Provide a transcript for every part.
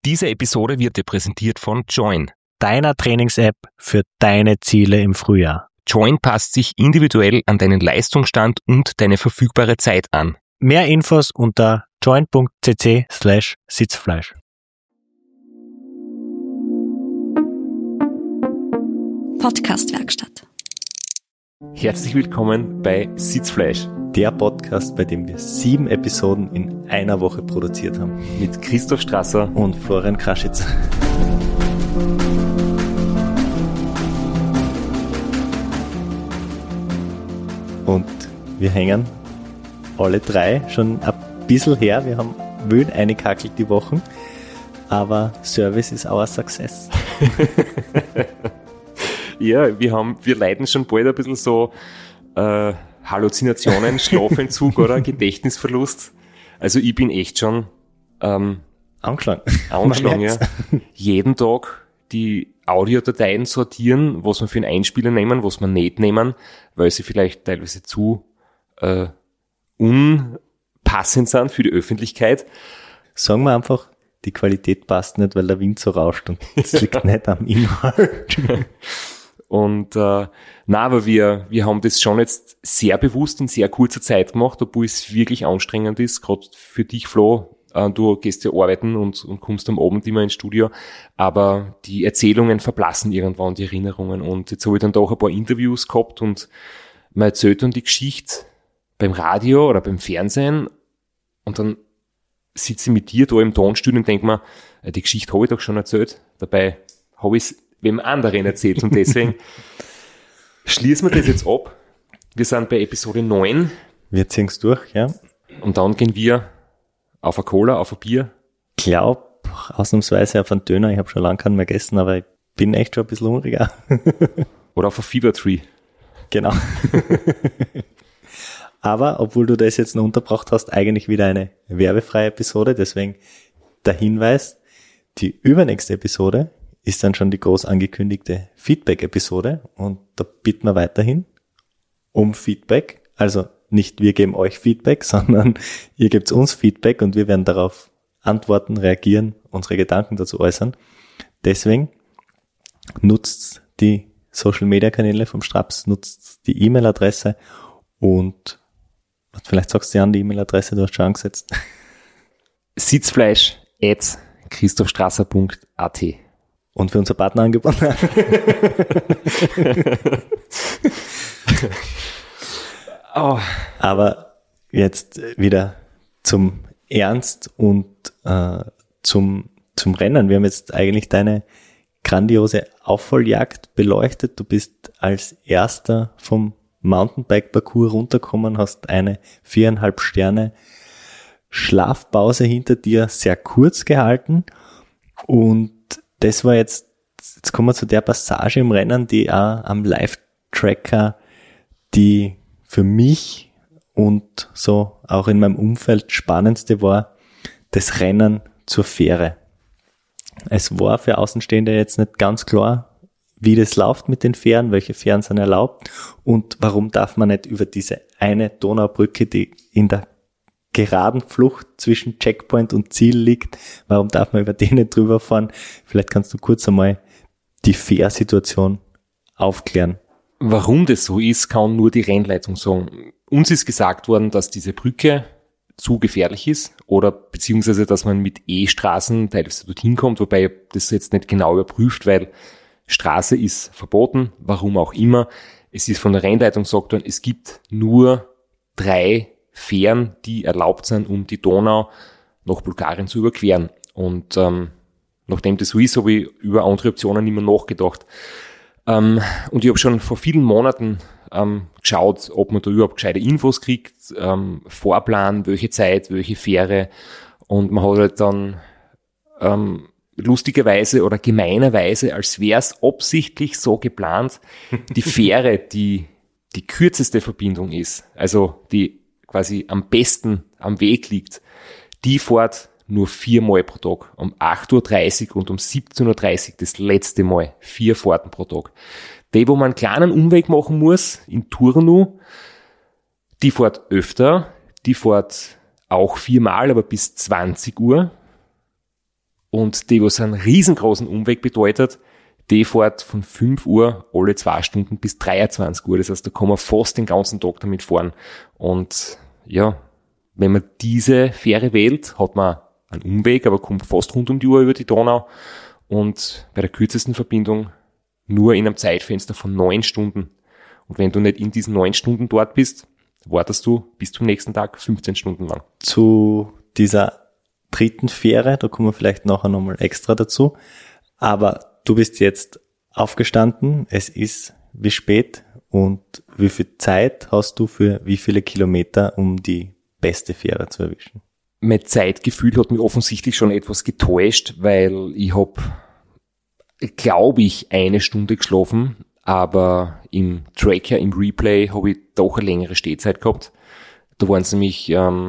Diese Episode wird dir präsentiert von Join, deiner Trainings-App für deine Ziele im Frühjahr. Join passt sich individuell an deinen Leistungsstand und deine verfügbare Zeit an. Mehr Infos unter join.cc/Sitzfleisch. Podcast-Werkstatt. Herzlich willkommen bei Sitzfleisch. Der Podcast, bei dem wir 7 Episoden in einer Woche produziert haben. Mit Christoph Strasser und Florian Kraschitz. Und wir hängen alle drei schon ein bisschen her. Wir haben wild eingekackelt die Wochen, aber Service is our success. Ja, wir leiden schon bald ein bisschen so Halluzinationen, Schlafentzug oder Gedächtnisverlust. Also ich bin echt schon angeschlagen, ja. Jeden Tag die Audiodateien sortieren, was wir für einen Einspieler nehmen, was wir nicht nehmen, weil sie vielleicht teilweise zu unpassend sind für die Öffentlichkeit. Sagen wir einfach, die Qualität passt nicht, weil der Wind so rauscht und es liegt nicht am Inhalt. Und aber wir haben das schon jetzt sehr bewusst in sehr kurzer Zeit gemacht, obwohl es wirklich anstrengend ist, gerade für dich, Flo. Du gehst ja arbeiten und kommst am Abend immer ins Studio, aber die Erzählungen verblassen irgendwann, die Erinnerungen. Und jetzt habe ich dann doch ein paar Interviews gehabt und man erzählt dann die Geschichte beim Radio oder beim Fernsehen und dann sitze ich mit dir da im Tonstudio und denke mir, die Geschichte habe ich doch schon erzählt, dabei habe ich es wem anderen erzählt und deswegen schließen wir das jetzt ab. Wir sind bei Episode 9. Wir ziehen es durch, ja. Und dann gehen wir auf eine Cola, auf ein Bier. Ich glaube, ausnahmsweise auf einen Döner. Ich habe schon lange keinen mehr gegessen, aber ich bin echt schon ein bisschen hungriger. Oder auf ein Fever Tree. Genau. Aber, obwohl du das jetzt noch unterbracht hast, eigentlich wieder eine werbefreie Episode. Deswegen der Hinweis, die übernächste Episode ist dann schon die groß angekündigte Feedback-Episode. Und da bitten wir weiterhin um Feedback. Also nicht wir geben euch Feedback, sondern ihr gebt uns Feedback und wir werden darauf antworten, reagieren, unsere Gedanken dazu äußern. Deswegen nutzt die Social-Media-Kanäle vom Straps, nutzt die E-Mail-Adresse und vielleicht sagst du ja an die E-Mail-Adresse, du hast schon angesetzt. Sitzfleisch@christophstrasser.at. Und für unser Partnerangebot. Oh. Aber jetzt wieder zum Ernst und zum Rennen. Wir haben jetzt eigentlich deine grandiose Aufholjagd beleuchtet. Du bist als erster vom Mountainbike-Parcours runtergekommen, hast eine 4,5 Sterne Schlafpause hinter dir, sehr kurz gehalten. Und das war jetzt kommen wir zu der Passage im Rennen, die auch am Live-Tracker die für mich und so auch in meinem Umfeld spannendste war, das Rennen zur Fähre. Es war für Außenstehende jetzt nicht ganz klar, wie das läuft mit den Fähren, welche Fähren sind erlaubt und warum darf man nicht über diese eine Donaubrücke, die in der geraden Flucht zwischen Checkpoint und Ziel liegt, warum darf man über die nicht drüber fahren? Vielleicht kannst du kurz einmal die Fährsituation aufklären. Warum das so ist, kann nur die Rennleitung sagen. Uns ist gesagt worden, dass diese Brücke zu gefährlich ist oder beziehungsweise, dass man mit E-Straßen teilweise dorthin kommt, wobei das jetzt nicht genau überprüft, weil Straße ist verboten, warum auch immer. Es ist von der Rennleitung gesagt worden, es gibt nur 3 Fähren, die erlaubt sind, um die Donau nach Bulgarien zu überqueren. Und nachdem das so ist, habe ich über andere Optionen nicht mehr nachgedacht. Und ich habe schon vor vielen Monaten geschaut, ob man da überhaupt gescheite Infos kriegt, Vorplan, welche Zeit, welche Fähre. Und man hat halt dann lustigerweise oder gemeinerweise, als wäre es absichtlich so geplant, die Fähre, die kürzeste Verbindung ist, also die quasi am besten am Weg liegt, die fährt nur 4 Mal pro Tag. Um 8:30 Uhr und um 17:30 Uhr das letzte Mal. 4 Fahrten pro Tag. Die, wo man einen kleinen Umweg machen muss, in Turnu, die fährt öfter. Die fährt auch 4 Mal, aber bis 20 Uhr. und die, was einen riesengroßen Umweg bedeutet, die fährt von 5 Uhr alle 2 Stunden bis 23 Uhr. Das heißt, da kann man fast den ganzen Tag damit fahren. Und ja, wenn man diese Fähre wählt, hat man einen Umweg, aber kommt fast rund um die Uhr über die Donau. Und bei der kürzesten Verbindung nur in einem Zeitfenster von 9 Stunden. Und wenn du nicht in diesen 9 Stunden dort bist, wartest du bis zum nächsten Tag 15 Stunden lang. Zu dieser dritten Fähre, da kommen wir vielleicht nachher nochmal extra dazu. Aber du bist jetzt aufgestanden, es ist wie spät und wie viel Zeit hast du für wie viele Kilometer, um die beste Fähre zu erwischen? Mein Zeitgefühl hat mich offensichtlich schon etwas getäuscht, weil ich habe, glaube ich, 1 Stunde geschlafen, aber im Tracker, im Replay habe ich doch eine längere Stehzeit gehabt. Da waren es nämlich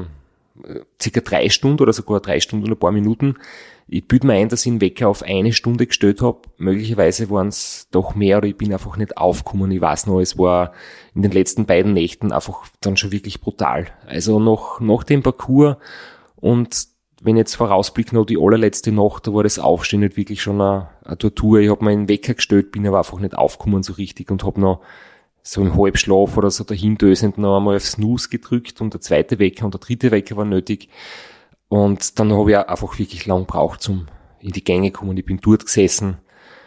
circa 3 Stunden oder sogar 3 Stunden und ein paar Minuten. Ich bilde mir ein, dass ich den Wecker auf 1 Stunde gestellt habe. Möglicherweise waren es doch mehr oder ich bin einfach nicht aufgekommen. Ich weiß noch, es war in den letzten beiden Nächten einfach dann schon wirklich brutal. Also nach dem Parcours und wenn ich jetzt vorausblicke noch die allerletzte Nacht, da war das Aufstehen nicht wirklich schon eine Tortur. Ich habe mir einen Wecker gestellt, bin aber einfach nicht aufgekommen so richtig und habe noch so im Halbschlaf oder so dahindösend noch einmal auf Snooze gedrückt und der zweite Wecker und der dritte Wecker war nötig. Und dann habe ich auch einfach wirklich lang gebraucht, zum in die Gänge kommen. Ich bin dort gesessen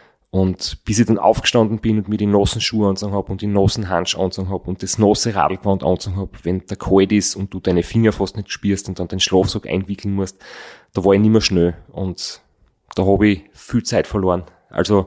und bis ich dann aufgestanden bin und mir die nassen Schuhe angezogen habe und die nassen Handschuhe angezogen habe und das nasse Radlgewand angezogen habe, wenn der kalt ist und du deine Finger fast nicht spürst und dann den Schlafsack einwickeln musst, da war ich nicht mehr schnell und da habe ich viel Zeit verloren. Also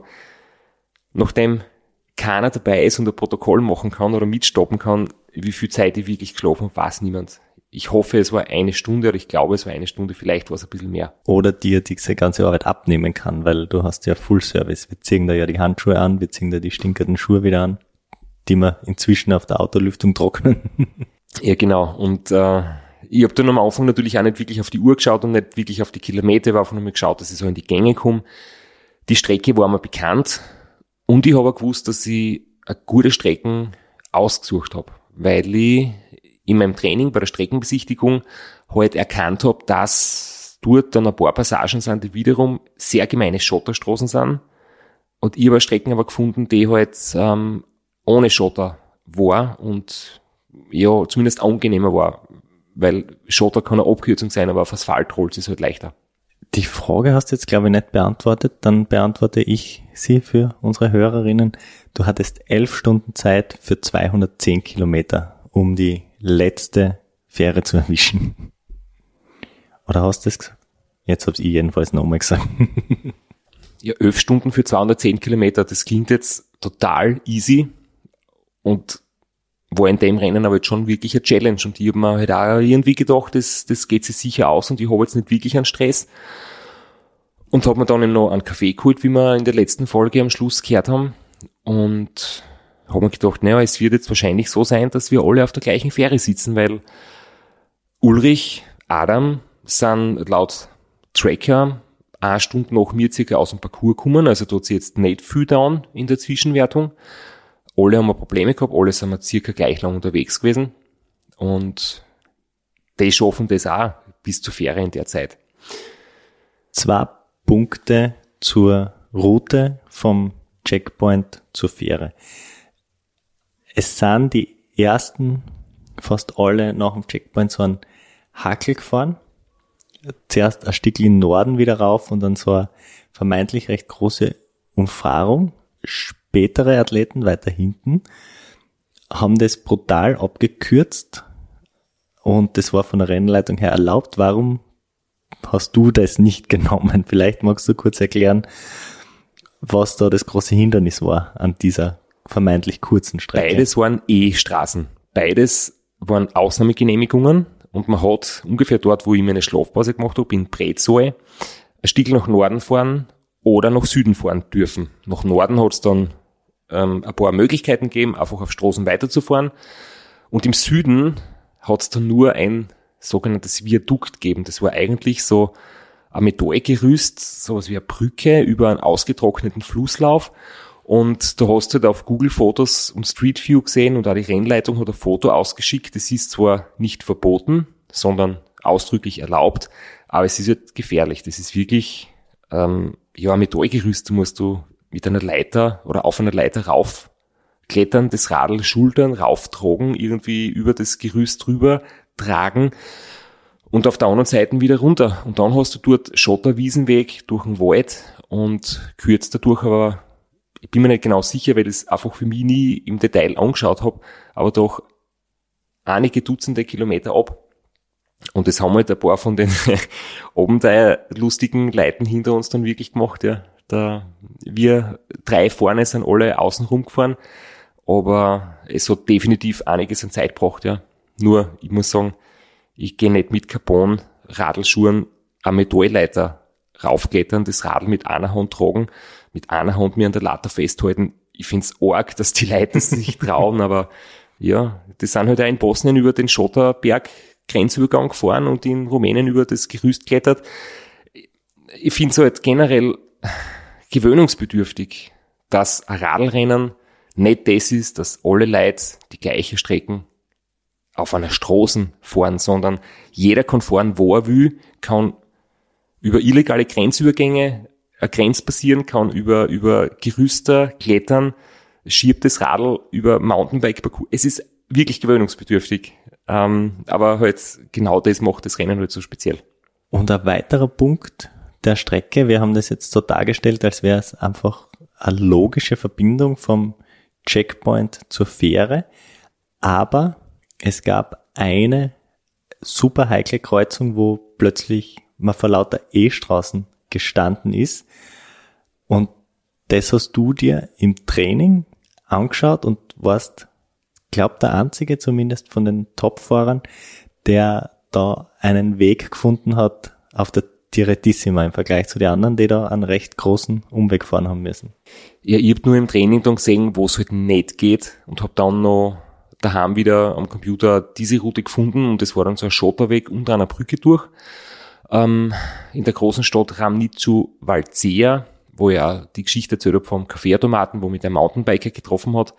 nachdem keiner dabei ist und ein Protokoll machen kann oder mitstoppen kann, wie viel Zeit ich wirklich geschlafen habe, weiß niemand. Ich hoffe, es war 1 Stunde oder ich glaube, es war 1 Stunde, vielleicht war es ein bisschen mehr. Oder dir diese ganze Arbeit abnehmen kann, weil du hast ja Full Service. Wir ziehen da ja die Handschuhe an, wir ziehen da die stinkenden Schuhe wieder an, die wir inzwischen auf der Autolüftung trocknen. Ja, genau. Und ich habe dann am Anfang natürlich auch nicht wirklich auf die Uhr geschaut und nicht wirklich auf die Kilometer, ich habe einfach nur geschaut, dass ich so in die Gänge komme. Die Strecke war mir bekannt und ich habe auch gewusst, dass ich eine gute Strecken ausgesucht habe, weil ich in meinem Training bei der Streckenbesichtigung halt erkannt habe, dass dort dann ein paar Passagen sind, die wiederum sehr gemeine Schotterstraßen sind. Und ich habe Strecken aber gefunden, die halt ohne Schotter war und ja, zumindest angenehmer war, weil Schotter kann eine Abkürzung sein, aber auf Asphalt rollt es halt leichter. Die Frage hast du jetzt, glaube ich, nicht beantwortet. Dann beantworte ich sie für unsere Hörerinnen. Du hattest 11 Stunden Zeit für 210 Kilometer, um die letzte Fähre zu erwischen. Oder hast du das gesagt? Jetzt habe ich jedenfalls nochmal gesagt. Ja, 11 Stunden für 210 Kilometer, das klingt jetzt total easy und war in dem Rennen aber jetzt schon wirklich eine Challenge und ich habe mir halt auch irgendwie gedacht, das geht sich sicher aus und ich habe jetzt nicht wirklich einen Stress und habe mir dann eben noch einen Kaffee geholt, wie wir in der letzten Folge am Schluss gehört haben und habe mir gedacht, naja, es wird jetzt wahrscheinlich so sein, dass wir alle auf der gleichen Fähre sitzen, weil Ulrich, Adam sind laut Tracker 1 Stunde nach mir circa aus dem Parcours gekommen, also da hat sich jetzt nicht viel down in der Zwischenwertung. Alle haben wir Probleme gehabt, alle sind wir circa gleich lang unterwegs gewesen und die schaffen das auch bis zur Fähre in der Zeit. 2 Punkte zur Route vom Checkpoint zur Fähre. Es sind die ersten, fast alle nach dem Checkpoint so einen Hackel gefahren. Zuerst ein Stück in den Norden wieder rauf und dann so eine vermeintlich recht große Umfahrung. Spätere Athleten weiter hinten haben das brutal abgekürzt und das war von der Rennleitung her erlaubt. Warum hast du das nicht genommen? Vielleicht magst du kurz erklären, was da das große Hindernis war an dieser vermeintlich kurzen Strecke. Beides waren E-Straßen. Beides waren Ausnahmegenehmigungen und man hat ungefähr dort, wo ich meine Schlafpause gemacht habe, in Brezoe, ein Stück nach Norden fahren oder nach Süden fahren dürfen. Nach Norden hat es dann ein paar Möglichkeiten gegeben, einfach auf Straßen weiterzufahren. Und im Süden hat es dann nur ein sogenanntes Viadukt gegeben. Das war eigentlich so ein Metallgerüst, sowas wie eine Brücke über einen ausgetrockneten Flusslauf. Und da hast du halt auf Google Fotos und Street View gesehen und auch die Rennleitung hat ein Foto ausgeschickt. Das ist zwar nicht verboten, sondern ausdrücklich erlaubt, aber es ist halt gefährlich. Das ist wirklich Metallgerüst musst du mit einer Leiter oder auf einer Leiter raufklettern, das Radl schultern, rauftragen, irgendwie über das Gerüst drüber tragen und auf der anderen Seite wieder runter. Und dann hast du dort Schotterwiesenweg durch den Wald und kürzt dadurch, aber ich bin mir nicht genau sicher, weil ich das einfach für mich nie im Detail angeschaut habe, aber doch einige Dutzende Kilometer ab. Und das haben halt ein paar von den abenteuerlustigen Leuten hinter uns dann wirklich gemacht, ja. Wir 3 vorne sind alle außen rumgefahren, aber es hat definitiv einiges an Zeit gebraucht, ja. Nur, ich muss sagen, ich gehe nicht mit Carbon, Radlschuhen, eine Metallleiter raufklettern, das Radl mit einer Hand tragen, mit einer Hand mir an der Latte festhalten. Ich find's arg, dass die Leute sich trauen, aber ja, die sind halt auch in Bosnien über den Schotterberg Grenzübergang gefahren und in Rumänien über das Gerüst klettert. Ich find's halt generell gewöhnungsbedürftig, dass ein Radlrennen nicht das ist, dass alle Leute die gleiche Strecken auf einer Straße fahren, sondern jeder kann fahren, wo er will, kann über illegale Grenzübergänge eine Grenze passieren, kann über Gerüster klettern, schiebt das Radl über Mountainbike-Parcours. Es ist wirklich gewöhnungsbedürftig, aber halt genau das macht das Rennen halt so speziell. Und ein weiterer Punkt der Strecke, wir haben das jetzt so dargestellt, als wäre es einfach eine logische Verbindung vom Checkpoint zur Fähre, aber es gab eine super heikle Kreuzung, wo plötzlich man vor lauter E-Straßen gestanden ist und das hast du dir im Training angeschaut und warst, glaub der einzige zumindest von den Top-Fahrern, der da einen Weg gefunden hat auf der Tiretissima im Vergleich zu den anderen, die da einen recht großen Umweg fahren haben müssen. Ja, ich hab nur im Training dann gesehen, wo es halt nicht geht und hab dann noch daheim wieder am Computer diese Route gefunden und das war dann so ein Schotterweg unter einer Brücke durch. In der großen Stadt Ramnicu Valcea, wo ich auch die Geschichte erzählt habe vom Kaffeeautomaten, wo mich der Mountainbiker getroffen hat.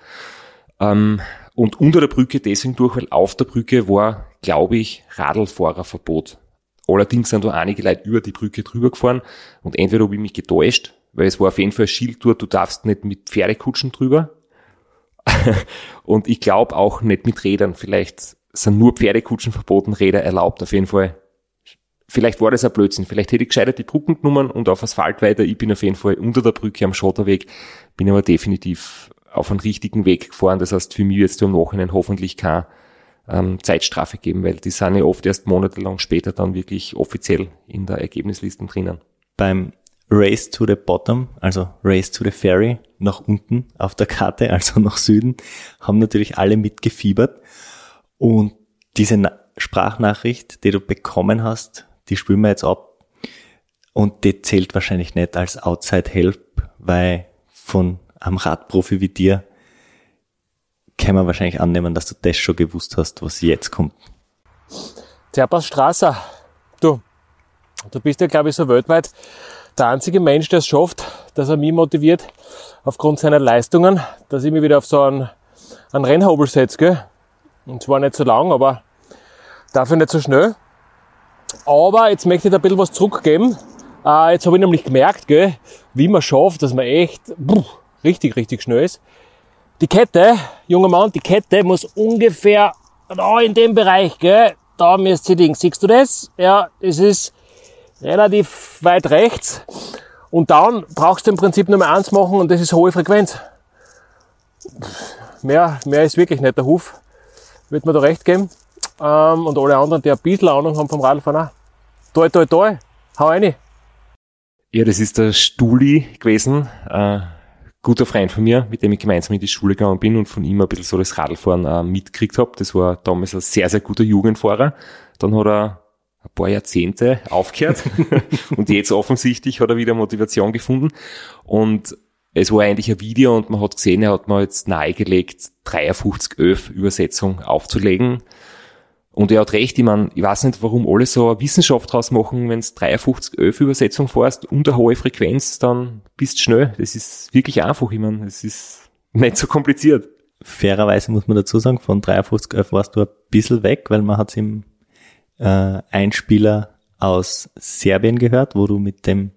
Und unter der Brücke deswegen durch, weil auf der Brücke war, glaube ich, Radlfahrerverbot. Allerdings sind da einige Leute über die Brücke drüber gefahren und entweder habe ich mich getäuscht, weil es war auf jeden Fall ein Schild dort, du darfst nicht mit Pferdekutschen drüber und ich glaube auch nicht mit Rädern. Vielleicht sind nur Pferdekutschen verboten, Räder erlaubt auf jeden Fall. Vielleicht war das ein Blödsinn. Vielleicht hätte ich gescheitert die Brücken genommen und auf Asphalt weiter. Ich bin auf jeden Fall unter der Brücke am Schotterweg, bin aber definitiv auf einen richtigen Weg gefahren. Das heißt, für mich jetzt im Nachhinein hoffentlich keine Zeitstrafe geben, weil die sind ja oft erst monatelang später dann wirklich offiziell in der Ergebnisliste drinnen. Beim Race to the Bottom, also Race to the Ferry, nach unten auf der Karte, also nach Süden, haben natürlich alle mitgefiebert. Und diese Sprachnachricht, die du bekommen hast, die spüren wir jetzt ab. Und die zählt wahrscheinlich nicht als Outside Help, weil von einem Radprofi wie dir kann man wahrscheinlich annehmen, dass du das schon gewusst hast, was jetzt kommt. Servus Strasser, du bist ja, glaube ich, so weltweit der einzige Mensch, der es schafft, dass er mich motiviert, aufgrund seiner Leistungen, dass ich mich wieder auf so einen Rennhobel setze, gell? Und zwar nicht so lang, aber dafür nicht so schnell. Aber jetzt möchte ich da ein bisschen was zurückgeben. Jetzt habe ich nämlich gemerkt, gell, wie man schafft, dass man echt richtig schnell ist. Die Kette, junger Mann, die Kette muss ungefähr da in dem Bereich, gell, da müsst ihr liegen. Siehst du das? Ja, es ist relativ weit rechts. Und dann brauchst du im Prinzip nur mehr eins machen und das ist hohe Frequenz. Mehr ist wirklich nicht. Der Huf wird mir da recht geben. Und alle anderen, die ein bisschen Ahnung haben vom Radfahren auch. Toi, hau rein. Ja, das ist der Stuli gewesen, guter Freund von mir, mit dem ich gemeinsam in die Schule gegangen bin und von ihm ein bisschen so das Radlfahren mitgekriegt habe. Das war damals ein sehr, sehr guter Jugendfahrer. Dann hat er ein paar Jahrzehnte aufgehört und jetzt offensichtlich hat er wieder Motivation gefunden. Und es war eigentlich ein Video und man hat gesehen, er hat mir jetzt nahegelegt, 5311 Übersetzung aufzulegen. Und er hat recht, ich meine, ich weiß nicht, warum alle so eine Wissenschaft draus machen, wenn du 5311 Übersetzung fährst und eine hohe Frequenz, dann bist du schnell. Das ist wirklich einfach, ich meine, es ist nicht so kompliziert. Fairerweise muss man dazu sagen, von 5311 warst du ein bisschen weg, weil man hat es im Einspieler aus Serbien gehört, wo du mit dem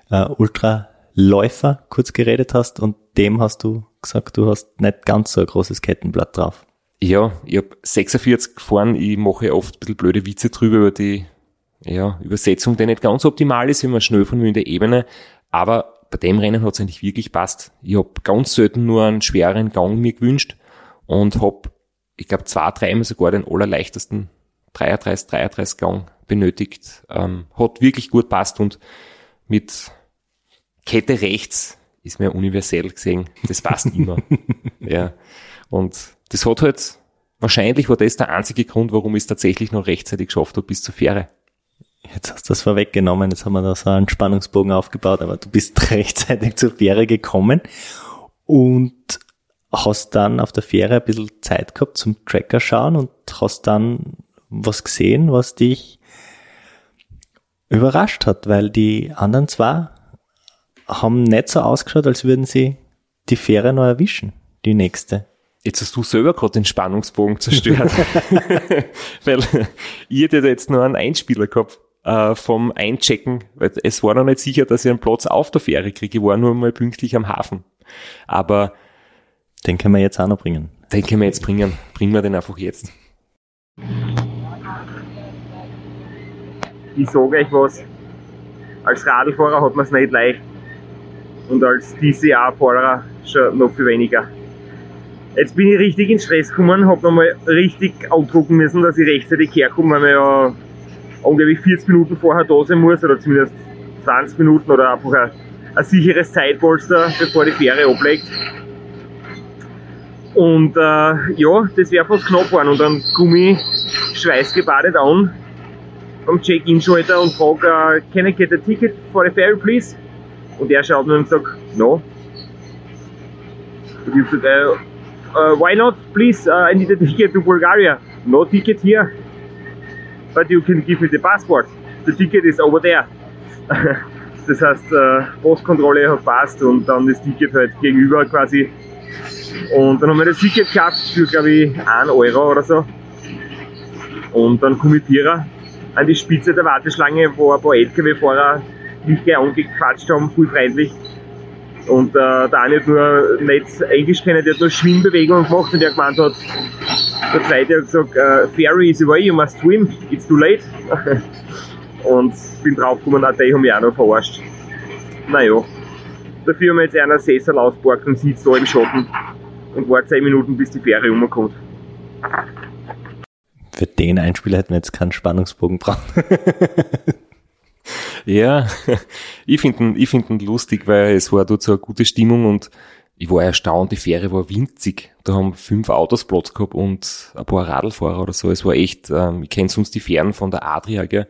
Ultraläufer kurz geredet hast und dem hast du gesagt, du hast nicht ganz so ein großes Kettenblatt drauf. Ja, ich habe 46 gefahren, ich mache oft ein bisschen blöde Witze drüber über die Übersetzung, die nicht ganz optimal ist, immer schnell von mir in der Ebene, aber bei dem Rennen hat es eigentlich wirklich passt. Ich habe ganz selten nur einen schweren Gang mir gewünscht und habe, ich glaube, 2-3 Mal sogar den allerleichtesten 33 Gang benötigt. Hat wirklich gut passt und mit Kette rechts ist mir universell gesehen, das passt immer. Ja. Und das hat halt, wahrscheinlich war das der einzige Grund, warum ich es tatsächlich noch rechtzeitig geschafft habe bis zur Fähre. Jetzt hast du das vorweggenommen, jetzt haben wir da so einen Spannungsbogen aufgebaut, aber du bist rechtzeitig zur Fähre gekommen und hast dann auf der Fähre ein bisschen Zeit gehabt zum Tracker schauen und hast dann was gesehen, was dich überrascht hat, weil die anderen zwei haben nicht so ausgeschaut, als würden sie die Fähre noch erwischen, die nächste. Jetzt hast du selber gerade den Spannungsbogen zerstört, weil ich hätte jetzt noch einen Einspieler gehabt vom Einchecken, weil es war noch nicht sicher, dass ich einen Platz auf der Fähre kriege. Ich war nur mal pünktlich am Hafen. Aber den können wir jetzt auch noch bringen. Den können wir jetzt bringen. Bringen wir den einfach jetzt. Ich sage euch was, als Radlfahrer hat man es nicht leicht und als DCA-Fahrer schon noch viel weniger. Jetzt bin ich richtig in Stress gekommen, habe nochmal richtig andrucken müssen, dass ich rechtzeitig herkomme, weil man ja ungefähr 40 Minuten vorher da sein muss oder zumindest 20 Minuten oder einfach ein sicheres Zeitpolster, bevor die Fähre ablegt. Und ja, das wäre fast knapp geworden und dann komme ich schweißgebadet an am Check-In-Schalter und frage, can I get a ticket for the ferry please? Und er schaut mir und sagt, no. Und ich sage, why not please, I need a ticket to Bulgaria. No ticket here. But you can give me the passport. The ticket is over there. Das heißt, Postkontrolle hat passt und dann das Ticket halt gegenüber quasi. Und dann haben wir das Ticket gehabt für, glaube ich, 1 Euro oder so. Und dann komme ich Vierer an die Spitze der Warteschlange, wo ein paar LKW-Fahrer mich gleich angequatscht haben, voll freundlich. Und der eine hat nur nicht Englisch kennen, der hat nur Schwimmbewegungen gemacht und der gemeint hat, der zweite hat gesagt, Ferry is away, you must swim, it's too late. Und bin draufgekommen, die haben mich auch noch verarscht. Naja, dafür haben wir jetzt einen Sessel ausgeparkt und sitzt da im Schatten und wartet 10 Minuten, bis die Fähre rumkommt. Für den Einspieler hätten wir jetzt keinen Spannungsbogen brauchen. Ja, ich finde ihn lustig, weil es war dort so eine gute Stimmung und ich war erstaunt, die Fähre war winzig. Da haben 5 Autos Platz gehabt und ein paar Radlfahrer oder so. Es war echt, ich kenne sonst die Fähren von der Adria, gell?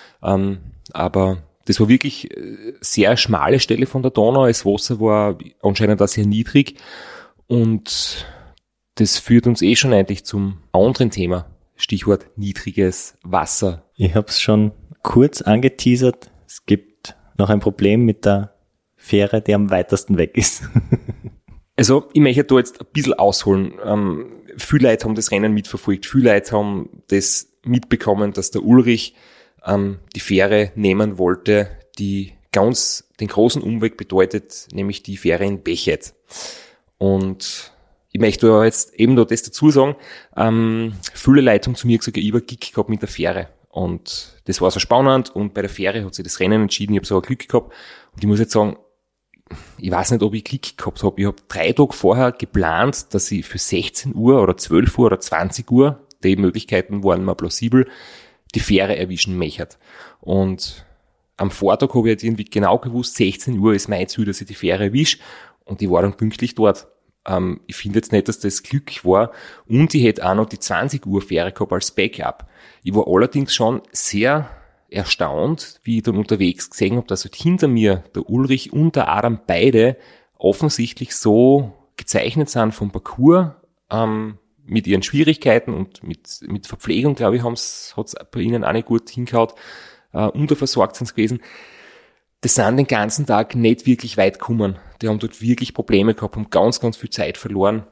Aber das war wirklich sehr schmale Stelle von der Donau. Das Wasser war anscheinend auch sehr niedrig und das führt uns schon eigentlich zum anderen Thema. Stichwort niedriges Wasser. Ich habe es schon kurz angeteasert. Es gibt noch ein Problem mit der Fähre, die am weitesten weg ist. Also ich möchte da jetzt ein bisschen ausholen. Viele Leute haben das Rennen mitverfolgt. Viele Leute haben das mitbekommen, dass der Ulrich die Fähre nehmen wollte, die ganz den großen Umweg bedeutet, nämlich die Fähre in Bechet. Und ich möchte da jetzt eben noch das dazu sagen, viele Leute haben zu mir gesagt, ich war Glück gehabt mit der Fähre. Und das war so spannend und bei der Fähre hat sich das Rennen entschieden, ich habe so ein Glück gehabt. Und ich muss jetzt sagen, ich weiß nicht, ob ich Glück gehabt habe. Ich habe 3 Tage vorher geplant, dass ich für 16 Uhr oder 12 Uhr oder 20 Uhr, die Möglichkeiten waren mir plausibel, die Fähre erwischen möchte. Und am Vortag habe ich jetzt irgendwie genau gewusst, 16 Uhr ist mein Ziel, dass ich die Fähre erwische. Und ich war dann pünktlich dort. Ich finde jetzt nicht, dass das Glück war. Und ich hätte auch noch die 20 Uhr Fähre gehabt als Backup. Ich war allerdings schon sehr erstaunt, wie ich dann unterwegs gesehen habe, dass halt hinter mir der Ulrich und der Adam beide offensichtlich so gezeichnet sind vom Parcours, mit ihren Schwierigkeiten und mit Verpflegung, glaube ich, hat's bei ihnen auch nicht gut hingehaut, unterversorgt sind sie gewesen. Das sind den ganzen Tag nicht wirklich weit gekommen. Die haben dort wirklich Probleme gehabt, haben ganz, ganz viel Zeit verloren.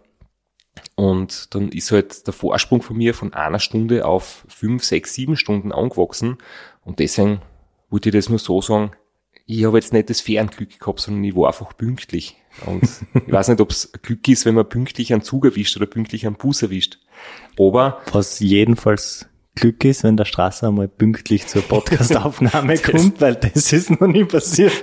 Und dann ist halt der Vorsprung von mir von 1 Stunde auf 5, 6, 7 Stunden angewachsen. Und deswegen wollte ich das nur so sagen, Ich habe jetzt nicht das Fährenglück gehabt, sondern ich war einfach pünktlich. Und ich weiß nicht, ob es Glück ist, wenn man pünktlich einen Zug erwischt oder pünktlich einen Bus erwischt. Aber was jedenfalls Glück ist, wenn der Strasser einmal pünktlich zur Podcastaufnahme kommt, weil das ist noch nie passiert.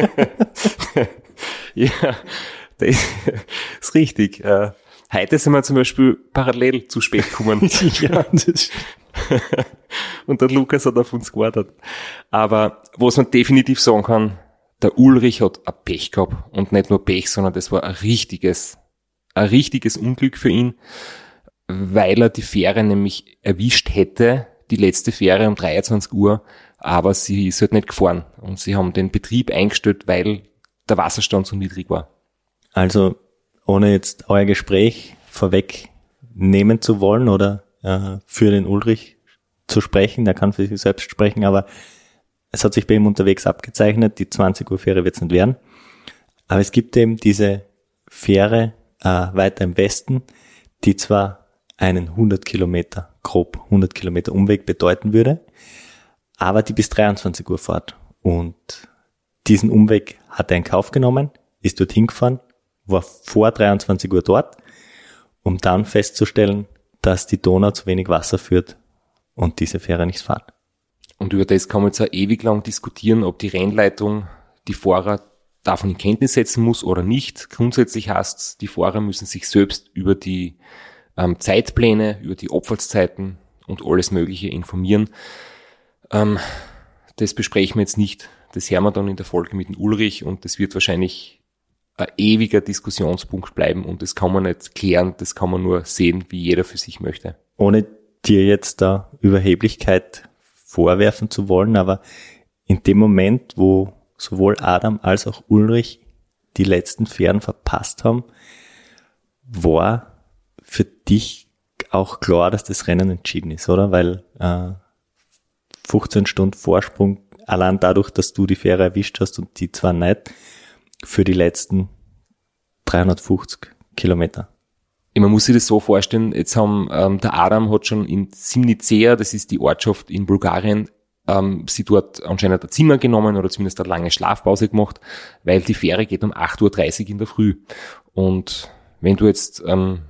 Ja, das ist richtig. Heute sind wir zum Beispiel parallel zu spät gekommen. Ja, das Und der Lukas hat auf uns gewartet. Aber was man definitiv sagen kann, der Ulrich hat ein Pech gehabt. Und nicht nur Pech, sondern das war ein richtiges Unglück für ihn, weil er die Fähre nämlich erwischt hätte, die letzte Fähre um 23 Uhr, aber sie ist halt nicht gefahren. Und sie haben den Betrieb eingestellt, weil der Wasserstand so niedrig war. Also, ohne jetzt euer Gespräch vorwegnehmen zu wollen oder für den Ulrich zu sprechen, der kann für sich selbst sprechen, aber es hat sich bei ihm unterwegs abgezeichnet, die 20 Uhr Fähre wird es nicht werden. Aber es gibt eben diese Fähre weiter im Westen, die zwar einen 100 Kilometer Umweg bedeuten würde, aber die bis 23 Uhr fährt. Und diesen Umweg hat er in Kauf genommen, ist dorthin gefahren, war vor 23 Uhr dort, um dann festzustellen, dass die Donau zu wenig Wasser führt und diese Fähre nicht fährt. Und über das kann man jetzt auch ewig lang diskutieren, ob die Rennleitung die Fahrer davon in Kenntnis setzen muss oder nicht. Grundsätzlich heißt's, die Fahrer müssen sich selbst über die Zeitpläne, über die Abfahrtszeiten und alles Mögliche informieren. Das besprechen wir jetzt nicht. Das hören wir dann in der Folge mit dem Ulrich und das wird wahrscheinlich ein ewiger Diskussionspunkt bleiben und das kann man nicht klären, das kann man nur sehen, wie jeder für sich möchte. Ohne dir jetzt da Überheblichkeit vorwerfen zu wollen, aber in dem Moment, wo sowohl Adam als auch Ulrich die letzten Fähren verpasst haben, war für dich auch klar, dass das Rennen entschieden ist, oder? Weil 15 Stunden Vorsprung, allein dadurch, dass du die Fähre erwischt hast und die zwar nicht, für die letzten 350 Kilometer. Man muss sich das so vorstellen, jetzt haben der Adam hat schon in Simnicea, das ist die Ortschaft in Bulgarien, sie dort anscheinend ein Zimmer genommen oder zumindest eine lange Schlafpause gemacht, weil die Fähre geht um 8.30 Uhr in der Früh. Und wenn du jetzt am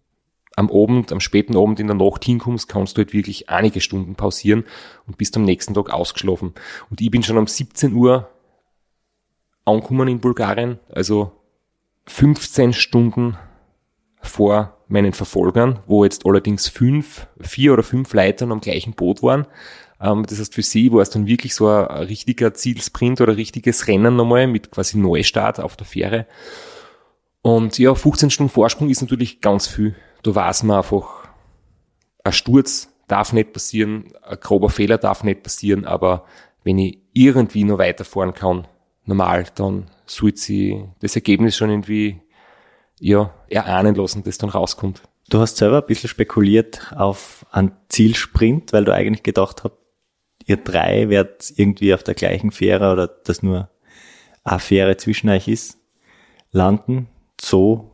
späten Abend in der Nacht hinkommst, kannst du halt wirklich einige Stunden pausieren und bist am nächsten Tag ausgeschlafen. Und ich bin schon um 17 Uhr angekommen in Bulgarien, also 15 Stunden vor meinen Verfolgern, wo jetzt allerdings 4 oder 5 Leute am gleichen Boot waren. Das heißt, für sie war es dann wirklich so ein richtiger Zielsprint oder richtiges Rennen nochmal mit quasi Neustart auf der Fähre. Und ja, 15 Stunden Vorsprung ist natürlich ganz viel. Da weiß man einfach, ein Sturz darf nicht passieren, ein grober Fehler darf nicht passieren, aber wenn ich irgendwie noch weiterfahren kann, normal, dann sollte sie das Ergebnis schon irgendwie erahnen lassen, das dann rauskommt. Du hast selber ein bisschen spekuliert auf einen Zielsprint, weil du eigentlich gedacht hast, ihr 3 werdet irgendwie auf der gleichen Fähre oder dass nur eine Fähre zwischen euch ist, landen. So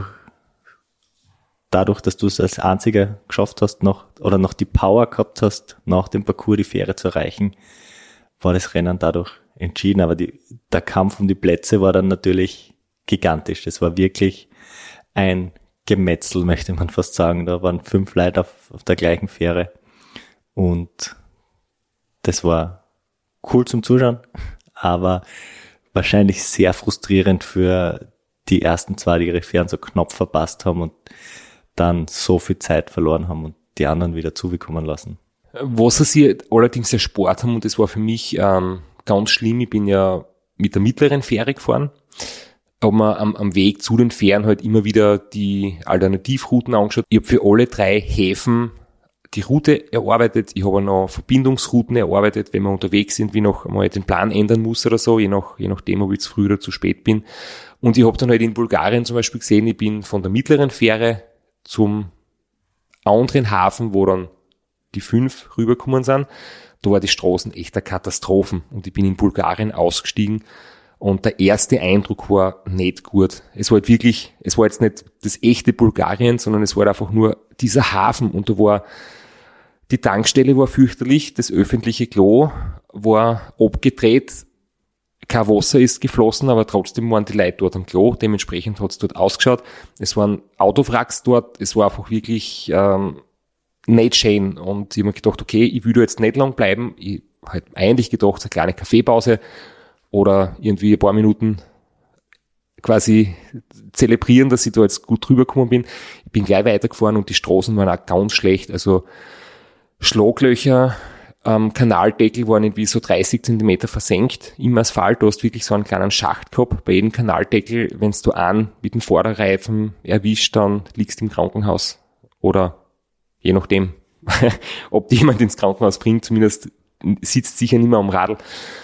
dadurch, dass du es als einziger geschafft hast, noch die Power gehabt hast, nach dem Parcours die Fähre zu erreichen, war das Rennen dadurch entschieden. Aber der Kampf um die Plätze war dann natürlich gigantisch. Das war wirklich ein Gemetzel, möchte man fast sagen. Da waren 5 Leute auf der gleichen Fähre. Und das war cool zum Zuschauen, aber wahrscheinlich sehr frustrierend für die ersten 2, die ihre Fähren so knapp verpasst haben und dann so viel Zeit verloren haben und die anderen wieder zubekommen lassen. Was sie allerdings erspart haben, und das war für mich ganz schlimm, ich bin ja mit der mittleren Fähre gefahren, habe mir am Weg zu den Fähren halt immer wieder die Alternativrouten angeschaut. Ich habe für alle 3 Häfen die Route erarbeitet, ich habe noch Verbindungsrouten erarbeitet, wenn wir unterwegs sind, wie noch mal den Plan ändern muss oder so, je nachdem, ob ich zu früh oder zu spät bin. Und ich habe dann halt in Bulgarien zum Beispiel gesehen, ich bin von der mittleren Fähre zum anderen Hafen, wo dann die 5 rübergekommen sind. Da war die Straßen echt eine Katastrophen und ich bin in Bulgarien ausgestiegen und der erste Eindruck war nicht gut. Es war jetzt nicht das echte Bulgarien, sondern es war einfach nur dieser Hafen und die Tankstelle war fürchterlich, das öffentliche Klo war abgedreht, kein Wasser ist geflossen, aber trotzdem waren die Leute dort am Klo. Dementsprechend hat es dort ausgeschaut. Es waren Autowracks dort. Es war einfach wirklich nicht schön. Und ich habe mir gedacht, okay, ich will da jetzt nicht lang bleiben. Ich habe eigentlich gedacht, eine kleine Kaffeepause oder irgendwie ein paar Minuten quasi zelebrieren, dass ich da jetzt gut drüber gekommen bin. Ich bin gleich weitergefahren und die Straßen waren auch ganz schlecht. Also Schlaglöcher, Kanaldeckel waren irgendwie so 30 Zentimeter versenkt im Asphalt. Du hast wirklich so einen kleinen Schacht gehabt. Bei jedem Kanaldeckel, wenn du einen mit dem Vorderreifen erwischt, dann liegst du im Krankenhaus. Oder je nachdem, ob die jemand ins Krankenhaus bringt, zumindest sitzt sicher nicht mehr am Radl.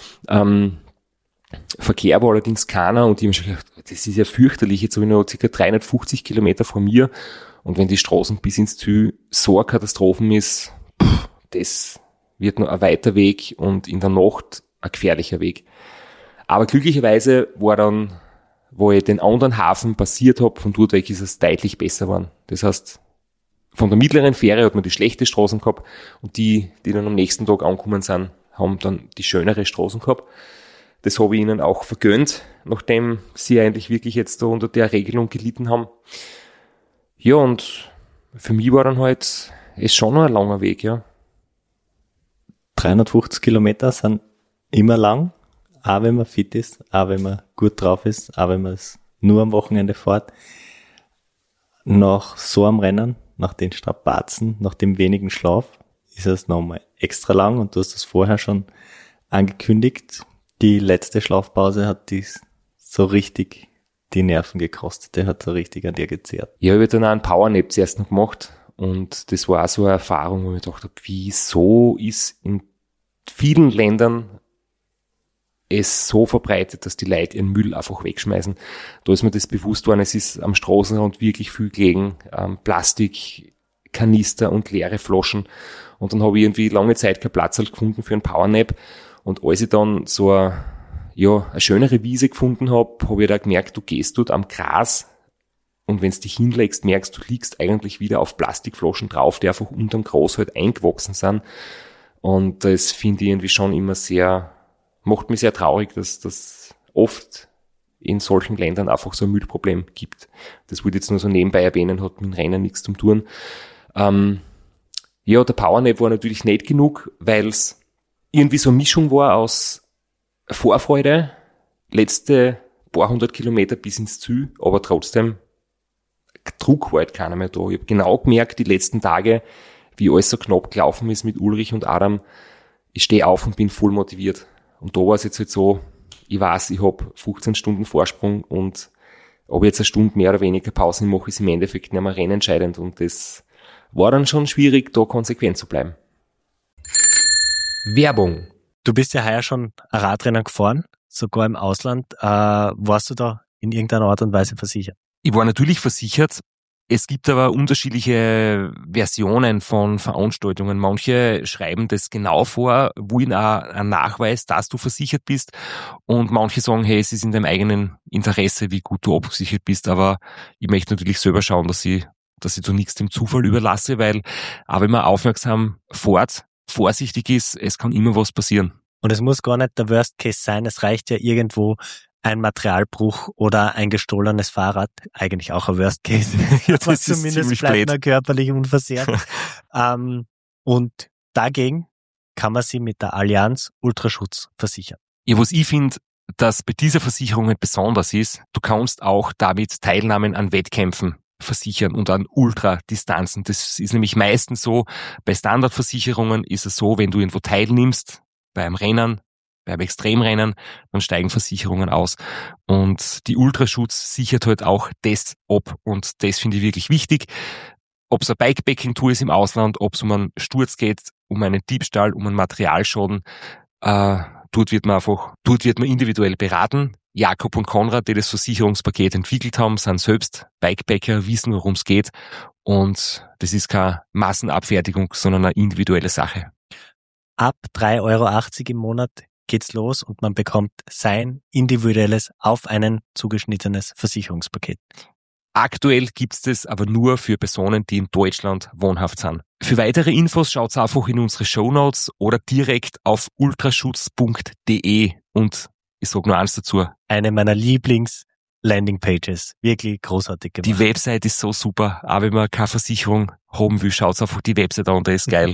Verkehr war allerdings keiner und ich habe mir schon gedacht, das ist ja fürchterlich. Jetzt habe ich noch ca. 350 Kilometer von mir und wenn die Straßen bis ins Ziel so eine Katastrophen ist, das wird noch ein weiter Weg und in der Nacht ein gefährlicher Weg. Aber glücklicherweise war dann, wo ich den anderen Hafen passiert habe, von dort weg ist es deutlich besser geworden. Das heißt, von der mittleren Fähre hat man die schlechte Straßen gehabt und die dann am nächsten Tag angekommen sind, haben dann die schönere Straßen gehabt. Das habe ich ihnen auch vergönnt, nachdem sie eigentlich wirklich jetzt da unter der Regelung gelitten haben. Ja, und für mich war dann halt, ist schon noch ein langer Weg, ja. 350 Kilometer sind immer lang, auch wenn man fit ist, auch wenn man gut drauf ist, auch wenn man es nur am Wochenende fährt. Nach so einem Rennen, nach den Strapazen, nach dem wenigen Schlaf, ist es nochmal extra lang und du hast es vorher schon angekündigt. Die letzte Schlafpause hat dies so richtig die Nerven gekostet, der hat so richtig an dir gezehrt. Ja, ich habe dann auch einen Powernap zuerst noch gemacht und das war auch so eine Erfahrung, wo ich gedacht habe, wieso ist in vielen Ländern es so verbreitet, dass die Leute ihren Müll einfach wegschmeißen. Da ist mir das bewusst worden, es ist am Straßenrand wirklich viel gelegen, Plastikkanister und leere Flaschen und dann habe ich irgendwie lange Zeit keinen Platz halt gefunden für einen Powernap und als ich dann so eine schönere Wiese gefunden habe, habe ich da gemerkt, du gehst dort am Gras und wenn du dich hinlegst, merkst du, liegst eigentlich wieder auf Plastikflaschen drauf, die einfach unterm Gras halt eingewachsen sind. Und das finde ich irgendwie schon immer macht mich sehr traurig, dass das oft in solchen Ländern einfach so ein Müllproblem gibt. Das würde ich jetzt nur so nebenbei erwähnen, hat mit dem Rennen nichts zu tun. Der Powernap war natürlich nicht genug, weil es irgendwie so eine Mischung war aus Vorfreude, letzte paar hundert Kilometer bis ins Ziel, aber trotzdem Druck war halt keiner mehr da. Ich habe genau gemerkt, die letzten Tage, wie alles so knapp gelaufen ist mit Ulrich und Adam, ich stehe auf und bin voll motiviert. Und da war es jetzt halt so, ich weiß, ich habe 15 Stunden Vorsprung und ob ich jetzt eine Stunde mehr oder weniger Pause mache, ist im Endeffekt nicht mehr rennentscheidend und das war dann schon schwierig, da konsequent zu bleiben. Werbung. Du bist ja heuer schon ein Radrennen gefahren, sogar im Ausland. Warst du da in irgendeiner Art und Weise versichert? Ich war natürlich versichert. Es gibt aber unterschiedliche Versionen von Veranstaltungen. Manche schreiben das genau vor, wollen auch einen Nachweis, dass du versichert bist. Und manche sagen, hey, es ist in deinem eigenen Interesse, wie gut du abgesichert bist. Aber ich möchte natürlich selber schauen, dass ich da nichts dem Zufall überlasse, weil auch wenn man aufmerksam fährt, vorsichtig ist, es kann immer was passieren. Und es muss gar nicht der Worst Case sein. Es reicht ja irgendwo ein Materialbruch oder ein gestohlenes Fahrrad, eigentlich auch ein Worst Case. Ja, das zumindest ist bleibt man körperlich unversehrt. Und dagegen kann man sie mit der Allianz Ultraschutz versichern. Ja, was ich finde, dass bei dieser Versicherung halt besonders ist, du kannst auch damit Teilnahmen an Wettkämpfen versichern und an Ultradistanzen. Das ist nämlich meistens so, bei Standardversicherungen ist es so, wenn du irgendwo teilnimmst, beim Rennen, beim Extremrennen, dann steigen Versicherungen aus. Und die Ultraschutz sichert halt auch das ab. Und das finde ich wirklich wichtig. Ob es eine Bikepacking-Tour ist im Ausland, ob es um einen Sturz geht, um einen Diebstahl, um einen Materialschaden, dort wird man individuell beraten. Jakob und Konrad, die das Versicherungspaket entwickelt haben, sind selbst Bikepacker, wissen, worum es geht. Und das ist keine Massenabfertigung, sondern eine individuelle Sache. Ab 3,80 € im Monat geht's los und man bekommt sein individuelles, auf einen zugeschnittenes Versicherungspaket. Aktuell gibt's das aber nur für Personen, die in Deutschland wohnhaft sind. Für weitere Infos schaut's einfach in unsere Shownotes oder direkt auf ultraschutz.de und ich sag nur eins dazu. Eine meiner Lieblings-Landingpages. Wirklich großartig gemacht. Die Website ist so super. Auch wenn man keine Versicherung haben will, schaut's einfach die Website an, der ist geil.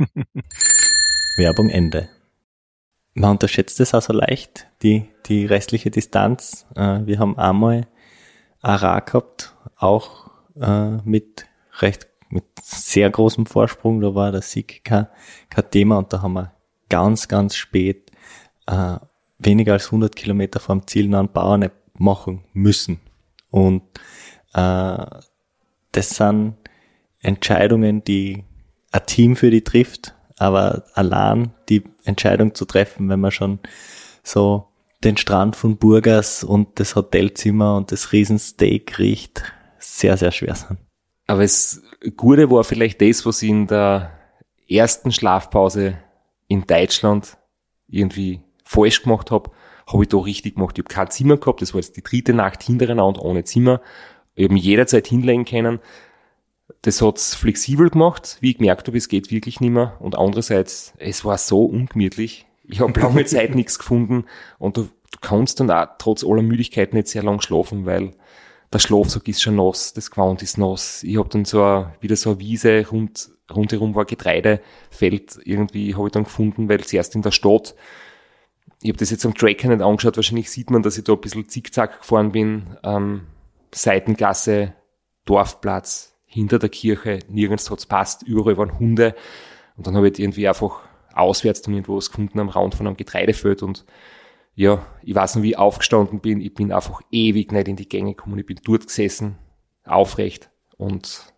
Werbung Ende. Man unterschätzt es auch so leicht, die restliche Distanz. Wir haben einmal Ara gehabt, auch mit sehr großem Vorsprung. Da war der Sieg kein Thema und da haben wir ganz, ganz spät weniger als 100 Kilometer vom Ziel noch einen Powernap machen müssen. Und das sind Entscheidungen, die ein Team für die trifft, aber allein die Entscheidung zu treffen, wenn man schon so den Strand von Burgas und das Hotelzimmer und das Riesensteak riecht, sehr, sehr schwer sind. Aber das Gute war vielleicht das, was ich in der ersten Schlafpause in Deutschland irgendwie falsch gemacht habe ich da richtig gemacht. Ich habe kein Zimmer gehabt, das war jetzt die 3. Nacht hintereinander ohne Zimmer. Ich habe mich jederzeit hinlegen können. Das hat's flexibel gemacht, wie ich gemerkt habe, es geht wirklich nicht mehr. Und andererseits, es war so ungemütlich. Ich habe lange Zeit nichts gefunden und du kannst dann auch trotz aller Müdigkeit nicht sehr lang schlafen, weil der Schlafsack ist schon nass, das Gewand ist nass. Ich habe dann wieder so eine Wiese, rundherum war Getreidefeld irgendwie, habe ich dann gefunden, weil zuerst in der Stadt, ich habe das jetzt am Tracker nicht angeschaut, wahrscheinlich sieht man, dass ich da ein bisschen zickzack gefahren bin, Seitengasse, Dorfplatz, hinter der Kirche, nirgends hat's passt, überall waren Hunde und dann habe ich irgendwie einfach auswärts dann irgendwo was gefunden am Rand von einem Getreidefeld und ja, ich weiß noch, wie ich aufgestanden bin, ich bin einfach ewig nicht in die Gänge gekommen, ich bin dort gesessen, aufrecht und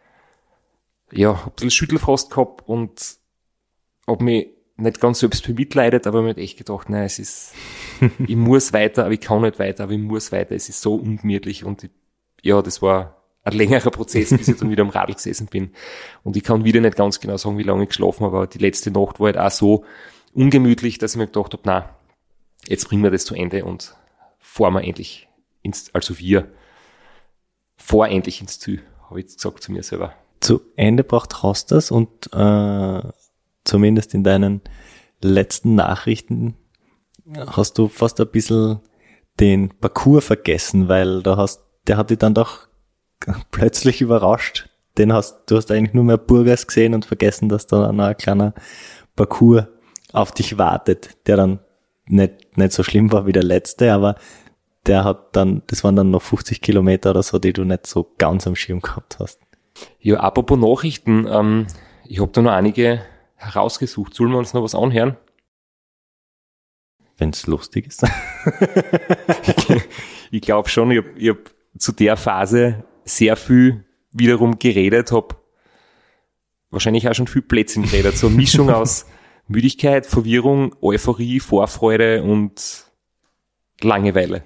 ja, hab ein bisschen Schüttelfrost gehabt und hab mich nicht ganz selbst bemitleidet, aber mir hat echt gedacht, nein, es ist, ich muss weiter, aber ich kann nicht weiter, aber ich muss weiter, es ist so ungemütlich und das war ein längerer Prozess, bis ich dann wieder am Radl gesessen bin. Und ich kann wieder nicht ganz genau sagen, wie lange ich geschlafen habe, aber die letzte Nacht war halt auch so ungemütlich, dass ich mir gedacht habe, na, jetzt bringen wir das zu Ende und fahren wir endlich fahr endlich ins Ziel, habe ich jetzt gesagt zu mir selber. Zu Ende gebracht hast du das und zumindest in deinen letzten Nachrichten hast du fast ein bisschen den Parcours vergessen, weil der hat dich dann doch plötzlich überrascht. Du hast eigentlich nur mehr Burgas gesehen und vergessen, dass da noch ein kleiner Parcours auf dich wartet, der dann nicht so schlimm war wie der letzte, aber das waren dann noch 50 Kilometer oder so, die du nicht so ganz am Schirm gehabt hast. Ja, apropos Nachrichten, ich habe da noch einige herausgesucht. Sollen wir uns noch was anhören? Wenn's lustig ist. Ich glaube schon, ich hab zu der Phase sehr viel wiederum geredet, habe wahrscheinlich auch schon viel Plätzchen geredet. So eine Mischung aus Müdigkeit, Verwirrung, Euphorie, Vorfreude und Langeweile.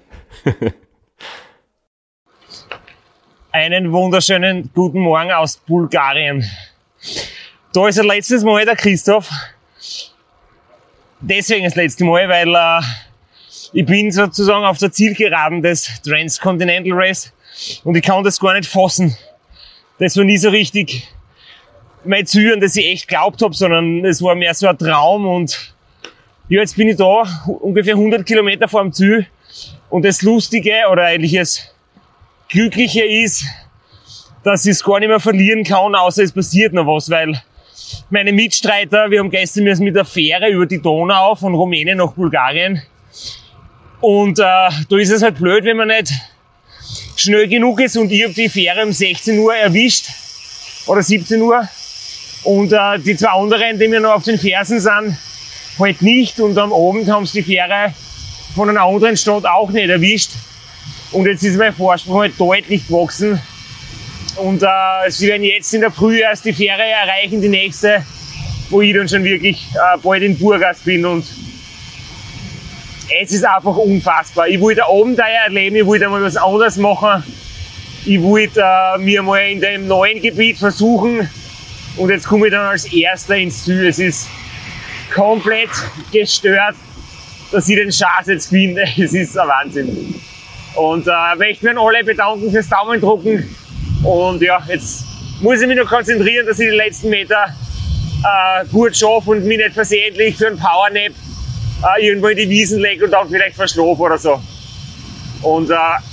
Einen wunderschönen guten Morgen aus Bulgarien. Da ist das letzte Mal der Christoph. Deswegen das letzte Mal, weil ich bin sozusagen auf der Zielgeraden des Transcontinental Race und ich kann das gar nicht fassen. Das war nie so richtig mein Ziel, an das ich echt geglaubt habe, sondern es war mehr so ein Traum und ja, jetzt bin ich da, ungefähr 100 Kilometer vor dem Ziel und das Lustige oder eigentlich das Glückliche ist, dass ich es gar nicht mehr verlieren kann, außer es passiert noch was, weil meine Mitstreiter, wir haben gestern mit der Fähre über die Donau von Rumänien nach Bulgarien und da ist es halt blöd, wenn man nicht schnell genug ist und ich habe die Fähre um 16 Uhr erwischt oder 17 Uhr und die zwei anderen, die mir noch auf den Fersen sind, halt nicht und am Abend haben sie die Fähre von einer anderen Stadt auch nicht erwischt und jetzt ist mein Vorsprung halt deutlich gewachsen und sie werden jetzt in der Früh erst die Fähre erreichen, die nächste, wo ich dann schon wirklich bald in Burgas bin und es ist einfach unfassbar. Ich wollte Abenteuer erleben, ich wollte einmal was anderes machen. Ich wollte mir mal in dem neuen Gebiet versuchen und jetzt komme ich dann als Erster ins Ziel. Es ist komplett gestört, dass ich den Schatz jetzt finde. Es ist ein Wahnsinn. Und möchte mich an alle bedanken fürs Daumendrucken. Und ja, jetzt muss ich mich noch konzentrieren, dass ich die letzten Meter gut schaffe und mich nicht versehentlich für einen Powernap irgendwo in die Wiesen lege und dann vielleicht verschlafe oder so. Und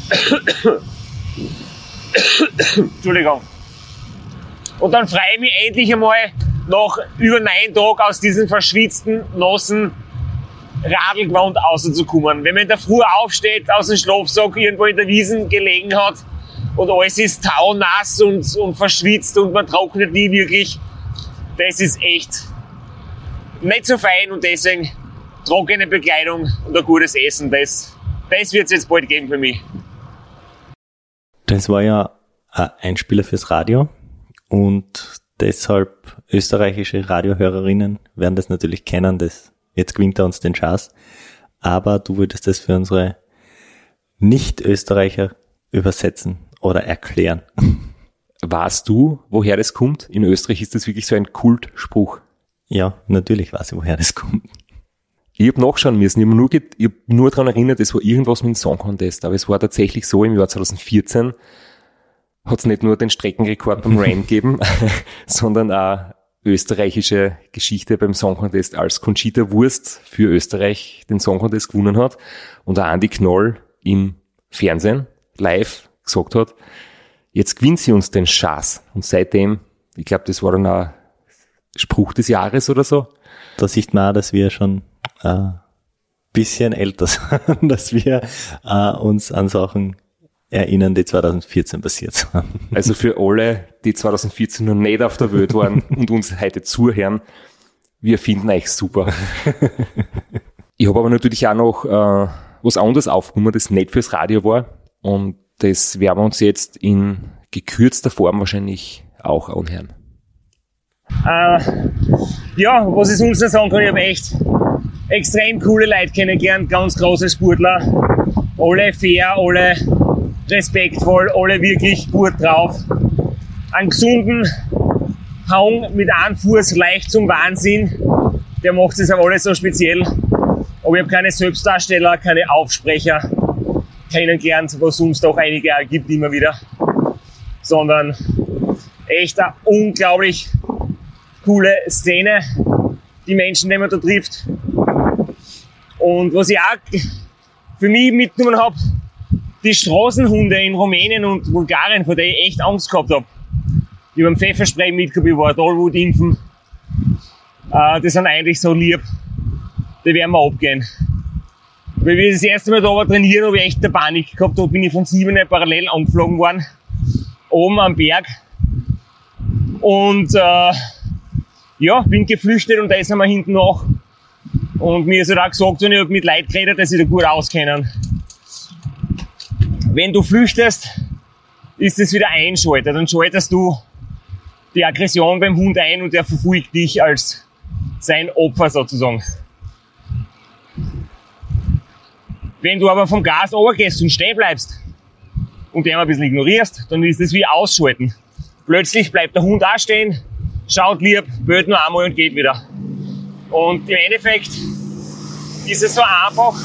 Entschuldigung. Und dann freue ich mich endlich einmal nach über 9 Tagen aus diesem verschwitzten, nassen Radlgewand rauszukommen. Wenn man in der Früh aufsteht, aus dem Schlafsack irgendwo in der Wiesen gelegen hat und alles ist taunass und verschwitzt und man trocknet nie wirklich, das ist echt nicht so fein und deswegen trockene Bekleidung und ein gutes Essen, das wird es jetzt bald geben für mich. Das war ja ein Einspieler fürs Radio und deshalb österreichische Radiohörerinnen werden das natürlich kennen, jetzt gewinnt er uns den Chance, aber du würdest das für unsere Nicht-Österreicher übersetzen oder erklären. Weißt du, woher das kommt? In Österreich ist das wirklich so ein Kultspruch. Ja, natürlich weiß ich, woher das kommt. Ich habe nachschauen müssen, ich hab nur daran erinnert, es war irgendwas mit dem Song Contest, aber es war tatsächlich so, im Jahr 2014 hat es nicht nur den Streckenrekord beim Rennen gegeben, sondern auch österreichische Geschichte beim Song Contest, als Conchita Wurst für Österreich den Song Contest gewonnen hat und auch Andi Knoll im Fernsehen live gesagt hat, jetzt gewinnt sie uns den Schatz. Und seitdem, ich glaube, das war dann auch Spruch des Jahres oder so. Da sieht man auch, dass wir schon bisschen älter sind, dass wir uns an Sachen erinnern, die 2014 passiert sind. Also für alle, die 2014 noch nicht auf der Welt waren und uns heute zuhören, wir finden euch super. Ich habe aber natürlich auch noch was anderes aufgenommen, das nicht fürs Radio war und das werden wir uns jetzt in gekürzter Form wahrscheinlich auch anhören. Ja, was ich sonst noch sagen kann, ich habe echt extrem coole Leute kennengelernt, ganz große Sportler, alle fair, alle respektvoll, alle wirklich gut drauf. Einen gesunden Hang mit einem Fuß leicht zum Wahnsinn, der macht es auch alles so speziell. Aber ich habe keine Selbstdarsteller, keine Aufsprecher kennengelernt, was sonst auch einige gibt immer wieder, sondern echt eine unglaublich coole Szene, die Menschen, die man da trifft. Und was ich auch für mich mitgenommen habe, die Straßenhunde in Rumänien und Bulgarien, vor denen ich echt Angst gehabt habe. Ich habe einen Pfefferspray mitgehabt, ich war Tollwut impfen. Die sind eigentlich so lieb, die werden mir abgehen. Weil wir das erste Mal da war trainieren, habe ich echt eine Panik gehabt, da bin ich von 7 parallel angeflogen worden, oben am Berg. Und ja, bin geflüchtet und da sind wir hinten nach. Und mir ist halt auch gesagt, wenn ich mit Leuten geredet, dass sie da gut auskennen. Wenn du flüchtest, ist es wieder Einschalter. Dann schaltest du die Aggression beim Hund ein und der verfolgt dich als sein Opfer sozusagen. Wenn du aber vom Gas runtergehst und stehen bleibst und den ein bisschen ignorierst, dann ist es wie Ausschalten. Plötzlich bleibt der Hund auch stehen, schaut lieb, bellt nur einmal und geht wieder. Und im Endeffekt ist es so einfach,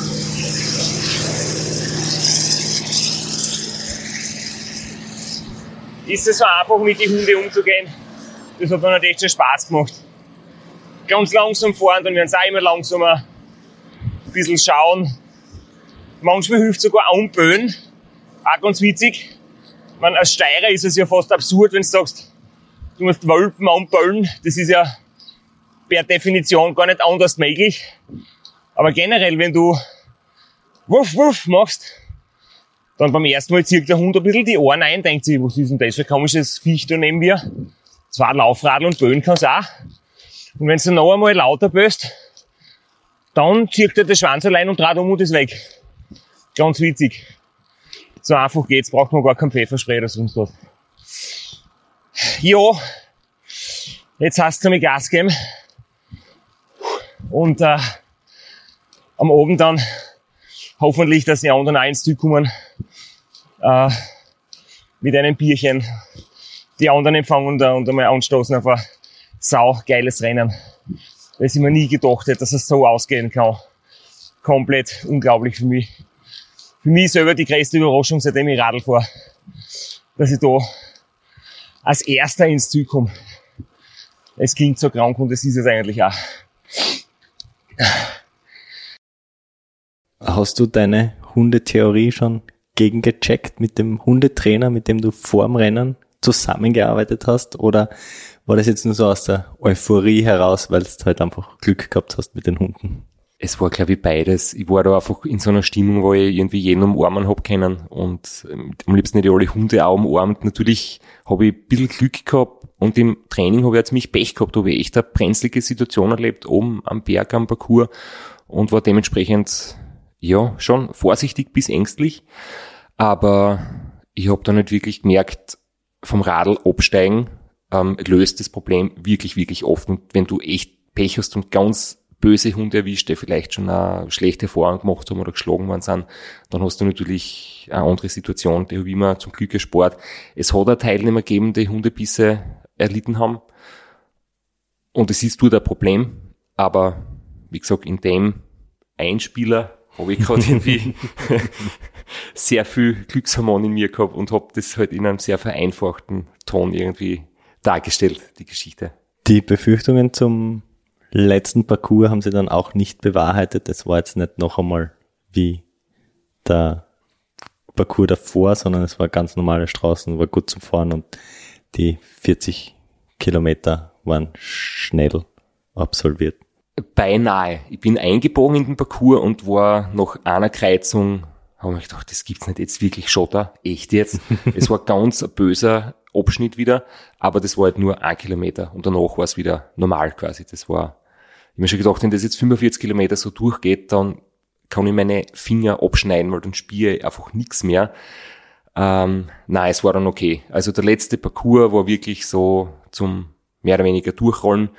mit den Hunden umzugehen. Das hat mir halt echt schon Spaß gemacht. Ganz langsam fahren, dann werden sie auch immer langsamer. Ein bisschen schauen. Manchmal hilft sogar umböen. Auch ganz witzig. Ich meine, als Steirer ist es ja fast absurd, wenn du sagst, du musst Welpen anböllen. Das ist ja per Definition gar nicht anders möglich. Aber generell, wenn du Wuff, Wuff machst, dann beim ersten Mal zieht der Hund ein bisschen die Ohren ein, denkt sich, was ist denn das für ein komisches Viech da neben mir? 2 Laufradl und böen kann's auch. Und wenn du noch einmal lauter böst, dann zieht er das Schwanz allein und dreht um und ist weg. Ganz witzig. So einfach geht's, braucht man gar keinen Pfefferspray oder sonst was. Ja, jetzt hast du mir Gas geben. Und am Abend dann hoffentlich, dass die anderen auch ins Ziel kommen. Mit einem Bierchen die anderen empfangen und einmal anstoßen auf ein saugeiles Rennen. Das ich mir nie gedacht hätte, dass es so ausgehen kann. Komplett unglaublich für mich. Für mich selber die größte Überraschung, seitdem ich Radl fahre, dass ich da als Erster ins Ziel komme. Es klingt so krank und es ist es eigentlich auch. Hast du deine Hundetheorie schon gegengecheckt mit dem Hundetrainer, mit dem du vor dem Rennen zusammengearbeitet hast? Oder war das jetzt nur so aus der Euphorie heraus, weil du halt einfach Glück gehabt hast mit den Hunden? Es war, glaube ich, beides. Ich war da einfach in so einer Stimmung, wo ich irgendwie jeden umarmen hab können und am liebsten nicht alle Hunde auch umarmt. Natürlich habe ich ein bisschen Glück gehabt und im Training habe ich jetzt ziemlich Pech gehabt, habe ich echt eine brenzlige Situation erlebt, oben am Berg, am Parcours und war dementsprechend, ja, schon vorsichtig bis ängstlich. Aber ich habe da nicht wirklich gemerkt, vom Radl absteigen löst das Problem wirklich, wirklich oft. Und wenn du echt Pech hast und ganz böse Hunde erwischt, die vielleicht schon eine schlechte Erfahrung gemacht haben oder geschlagen worden sind, dann hast du natürlich eine andere Situation. Die habe ich immer zum Glück gespart. Es hat auch Teilnehmer gegeben, die Hundebisse erlitten haben. Und es ist dort ein Problem. Aber wie gesagt, in dem Einspieler habe ich gerade irgendwie sehr viel Glückshormon in mir gehabt und habe das halt in einem sehr vereinfachten Ton irgendwie dargestellt, die Geschichte. Die Befürchtungen zum letzten Parcours haben sie dann auch nicht bewahrheitet. Es war jetzt nicht noch einmal wie der Parcours davor, sondern es war ganz normale Straßen, war gut zum Fahren und die 40 Kilometer waren schnell absolviert. Beinahe. Ich bin eingebogen in den Parcours und war nach einer Kreuzung, habe ich gedacht, das gibt's nicht, jetzt wirklich Schotter, echt jetzt. Es war ganz ein böser Abschnitt wieder, aber das war halt nur 1 Kilometer und danach war es wieder normal quasi. Das war, ich habe mir schon gedacht, wenn das jetzt 45 Kilometer so durchgeht, dann kann ich meine Finger abschneiden, weil dann spiele ich einfach nichts mehr. Nein, es war dann okay. Also der letzte Parcours war wirklich so zum mehr oder weniger Durchrollen.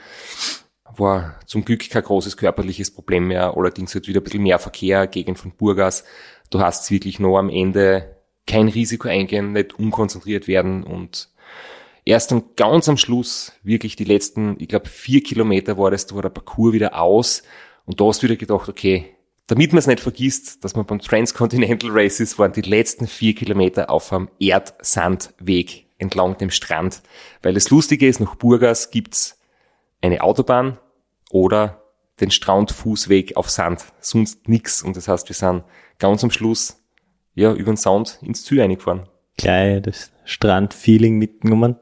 War zum Glück kein großes körperliches Problem mehr, allerdings halt wieder ein bisschen mehr Verkehr, Gegend von Burgas. Du hast wirklich noch am Ende kein Risiko eingehen, nicht unkonzentriert werden und erst dann ganz am Schluss, wirklich die letzten, ich glaube 4 Kilometer war das, da war der Parcours wieder aus und da hast du wieder gedacht, okay, damit man es nicht vergisst, dass man beim Transcontinental Races waren die letzten 4 Kilometer auf einem Erdsandweg entlang dem Strand, weil das Lustige ist, nach Burgas gibt's eine Autobahn oder den Strandfußweg auf Sand, sonst nix. Und das heißt, wir sind ganz am Schluss ja über den Sound ins Ziel reingefahren. Gleich das Strandfeeling mitgenommen.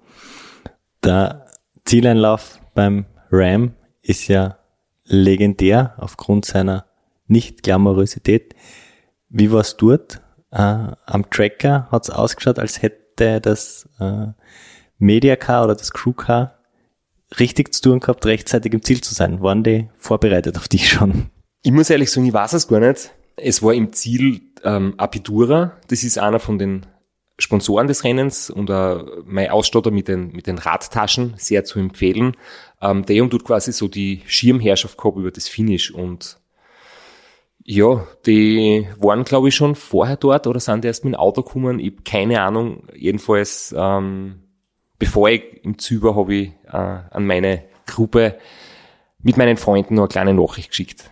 Der Zieleinlauf beim Ram ist ja legendär aufgrund seiner Nicht-Glamourosität. Wie war's dort? Am Tracker hat's ausgeschaut, als hätte das Mediacar oder das Crewcar richtig zu tun gehabt, rechtzeitig im Ziel zu sein. Waren die vorbereitet auf dich schon? Ich muss ehrlich sagen, ich weiß es gar nicht. Es war im Ziel Apidura. Das ist einer von den Sponsoren des Rennens und mein Ausstatter mit den Radtaschen, sehr zu empfehlen. Der haben dort quasi so die Schirmherrschaft gehabt über das Finish und ja, die waren glaube ich schon vorher dort oder sind erst mit dem Auto gekommen. Ich habe keine Ahnung. Jedenfalls bevor ich im Ziel war, habe ich an meine Gruppe mit meinen Freunden noch eine kleine Nachricht geschickt.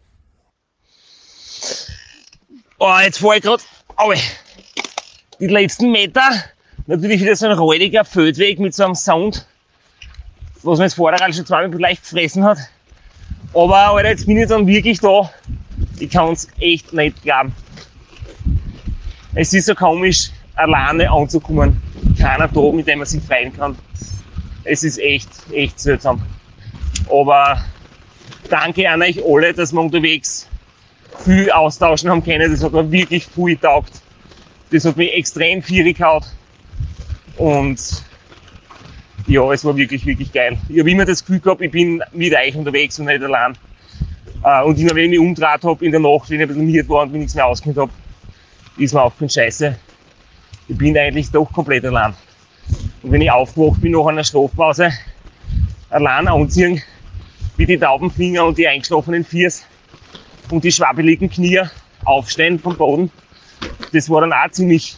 Oh, jetzt fahre ich gerade die letzten Meter. Natürlich wieder so ein räudiger Feldweg mit so einem Sound, was mir das Vorderrad schon zweimal leicht gefressen hat. Aber Alter, jetzt bin ich dann wirklich da. Ich kann es echt nicht glauben. Es ist so komisch, alleine anzukommen. Keiner da, mit dem man sich freuen kann. Es ist echt seltsam. Aber danke an euch alle, dass wir unterwegs viel austauschen haben können. Das hat mir wirklich viel getaugt. Das hat mich extrem fierig gehauen. Und ja, es war wirklich, wirklich geil. Ich habe immer das Gefühl gehabt, ich bin mit euch unterwegs und nicht allein. Und immer wenn ich mich umgedreht habe in der Nacht, wenn ich ein bisschen müde war und mich nichts mehr ausgehört habe, ist mir aufgefallen, scheiße, ich bin eigentlich doch komplett allein. Und wenn ich aufgewacht bin nach einer Schlafpause, allein anziehen, wie die tauben Finger und die eingeschlafenen Fiers und die schwabbeligen Knie aufstehen vom Boden, das war dann auch ziemlich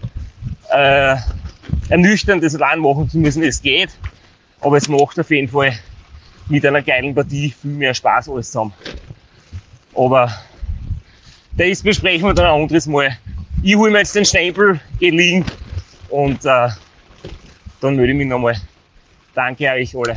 ernüchternd, das allein machen zu müssen. Es geht, aber es macht auf jeden Fall mit einer geilen Partie viel mehr Spaß alles zusammen. Aber das besprechen wir dann ein anderes Mal. Ich hole mir jetzt den Stempel, gehe liegen und dann melde ich mich nochmal. Danke euch alle.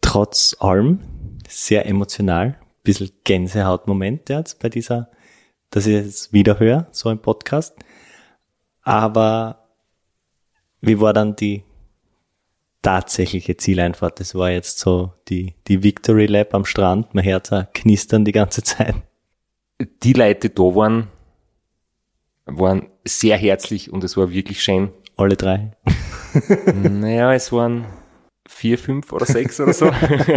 Trotz allem sehr emotional, ein bisschen Gänsehautmoment jetzt bei dieser dass ich es wieder höre, so ein Podcast. Aber wie war dann die tatsächliche Zieleinfahrt? Das war jetzt so die Victory Lap am Strand. Man hört da knistern die ganze Zeit. Die Leute, die da waren sehr herzlich und es war wirklich schön. Alle 3? Naja, es waren 4, 5 oder 6 oder so.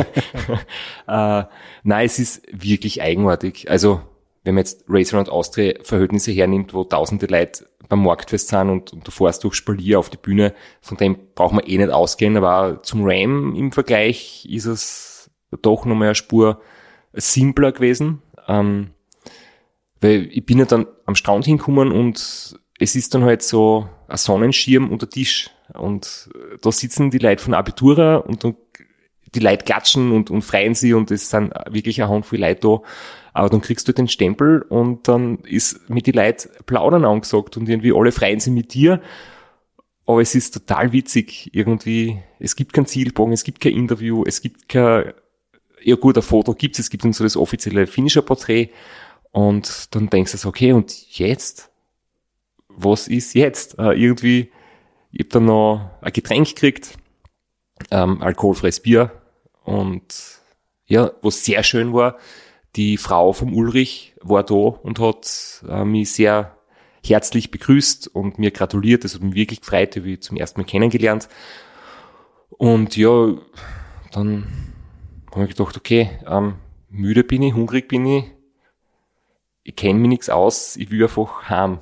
Nein, es ist wirklich eigenartig. Also, wenn man jetzt Race Around Austria Verhältnisse hernimmt, wo tausende Leute beim Marktfest sind und du fährst durch Spalier auf die Bühne, von dem braucht man nicht ausgehen, aber zum Ram im Vergleich ist es doch nochmal eine Spur simpler gewesen, weil ich bin ja dann am Strand hingekommen und es ist dann halt so ein Sonnenschirm unter Tisch und da sitzen die Leute von Abitura und dann die Leute klatschen und freuen sich und es sind wirklich eine Handvoll Leute da. Aber dann kriegst du den Stempel und dann ist mit die Leute plaudern angesagt und irgendwie alle freuen sich mit dir. Aber es ist total witzig irgendwie. Es gibt keinen Zielbogen, es gibt kein Interview, es gibt kein, ja gut, ein Foto gibt's, es gibt dann so das offizielle Finisher-Porträt und dann denkst du so, okay, und jetzt? Was ist jetzt? Irgendwie, ich hab dann noch ein Getränk gekriegt, alkoholfreies Bier und ja, was sehr schön war, die Frau vom Ulrich war da und hat mich sehr herzlich begrüßt und mir gratuliert. Das hat mich wirklich gefreut, habe ich zum ersten Mal kennengelernt. Und ja, dann habe ich gedacht, okay, müde bin ich, hungrig bin ich kenne mich nichts aus, ich will einfach heim.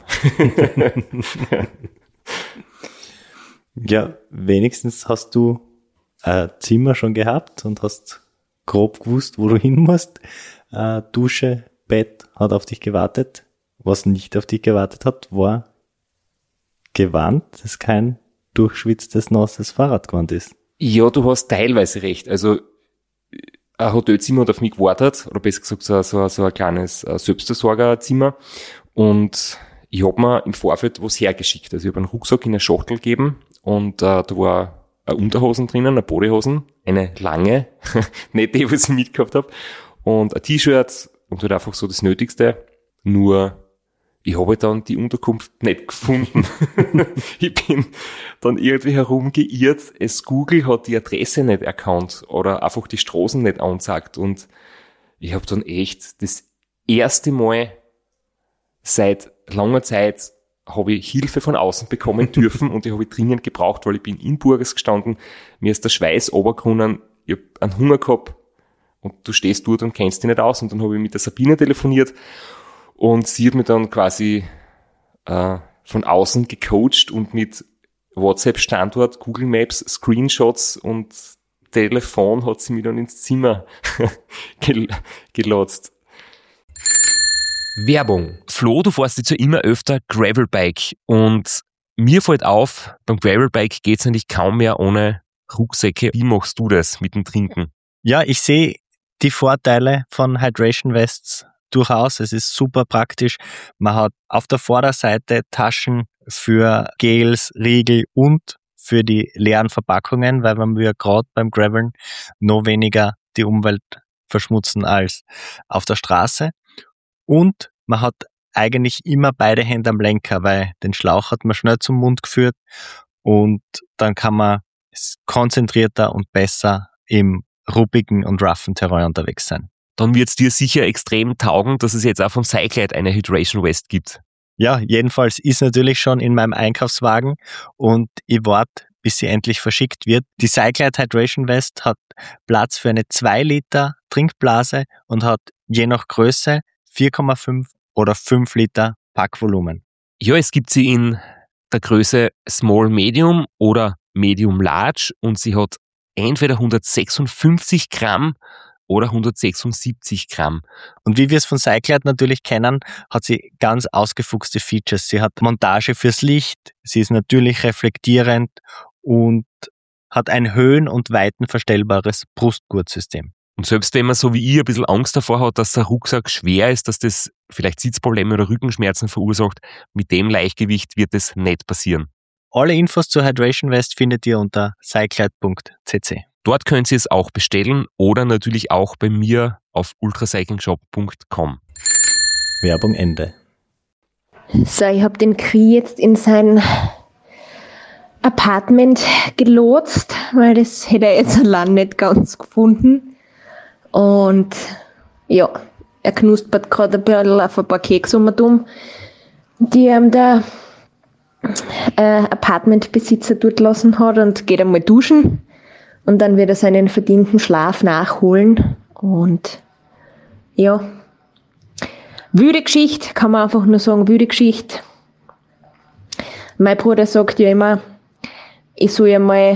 Ja, wenigstens hast du ein Zimmer schon gehabt und hast grob gewusst, wo du hin musst. Dusche, Bett hat auf dich gewartet. Was nicht auf dich gewartet hat, war Gewand, das kein durchschwitztes, nasses Fahrradgewand ist. Ja, du hast teilweise recht. Also ein Hotelzimmer hat auf mich gewartet, oder besser gesagt so ein kleines Selbstversorgerzimmer. Und ich habe mir im Vorfeld was hergeschickt. Also ich habe einen Rucksack in eine Schachtel gegeben und da war eine Unterhosen drinnen, eine Bodyhosen, eine lange, nicht die, was ich mitgehabt habe, und ein T-Shirt und halt einfach so das Nötigste. Nur ich habe dann die Unterkunft nicht gefunden. Ich bin dann irgendwie herumgeirrt. Google hat die Adresse nicht erkannt oder einfach die Straßen nicht angezeigt. Und ich habe dann echt das erste Mal seit langer Zeit habe ich Hilfe von außen bekommen dürfen und die habe ich dringend gebraucht, weil ich bin in Burgas gestanden, mir ist der Schweiß runtergerunnen, ich habe einen Hunger gehabt und du stehst dort und kennst dich nicht aus und dann habe ich mit der Sabine telefoniert und sie hat mir dann quasi von außen gecoacht und mit WhatsApp-Standort, Google Maps, Screenshots und Telefon hat sie mich dann ins Zimmer gelotst. Werbung. Flo, du fährst jetzt ja immer öfter Gravelbike und mir fällt auf, beim Gravelbike geht's eigentlich kaum mehr ohne Rucksäcke. Wie machst du das mit dem Trinken? Ja, ich sehe die Vorteile von Hydration Vests durchaus. Es ist super praktisch. Man hat auf der Vorderseite Taschen für Gels, Riegel und für die leeren Verpackungen, weil man ja gerade beim Graveln noch weniger die Umwelt verschmutzen als auf der Straße. Und man hat eigentlich immer beide Hände am Lenker, weil den Schlauch hat man schnell zum Mund geführt und dann kann man konzentrierter und besser im ruppigen und roughen Terrain unterwegs sein. Dann wird's dir sicher extrem taugen, dass es jetzt auch vom Cyclide eine Hydration Vest gibt. Ja, jedenfalls ist natürlich schon in meinem Einkaufswagen und ich warte, bis sie endlich verschickt wird. Die Cyclide Hydration Vest hat Platz für eine 2 Liter Trinkblase und hat je nach Größe 4,5 oder 5 Liter Packvolumen. Ja, es gibt sie in der Größe Small Medium oder Medium Large und sie hat entweder 156 Gramm oder 176 Gramm. Und wie wir es von Cyclide natürlich kennen, hat sie ganz ausgefuchste Features. Sie hat Montage fürs Licht, sie ist natürlich reflektierend und hat ein höhen- und weitenverstellbares Brustgurtsystem. Und selbst wenn man so wie ich ein bisschen Angst davor hat, dass der Rucksack schwer ist, dass das vielleicht Sitzprobleme oder Rückenschmerzen verursacht, mit dem Leichtgewicht wird es nicht passieren. Alle Infos zur Hydration Vest findet ihr unter cyclide.cc. Dort könnt ihr es auch bestellen oder natürlich auch bei mir auf ultracyclingshop.com. Werbung Ende. So, ich habe den Kri jetzt in sein Apartment gelotst, weil das hätte er jetzt allein nicht ganz gefunden. Und ja, er knuspert gerade ein bisschen auf ein paar Kekse um, die der Apartmentbesitzer dort lassen hat, und geht einmal duschen. Und dann wird er seinen verdienten Schlaf nachholen. Und ja, wüde Geschichte, kann man einfach nur sagen, wüde Geschichte. Mein Bruder sagt ja immer, ich soll ja mal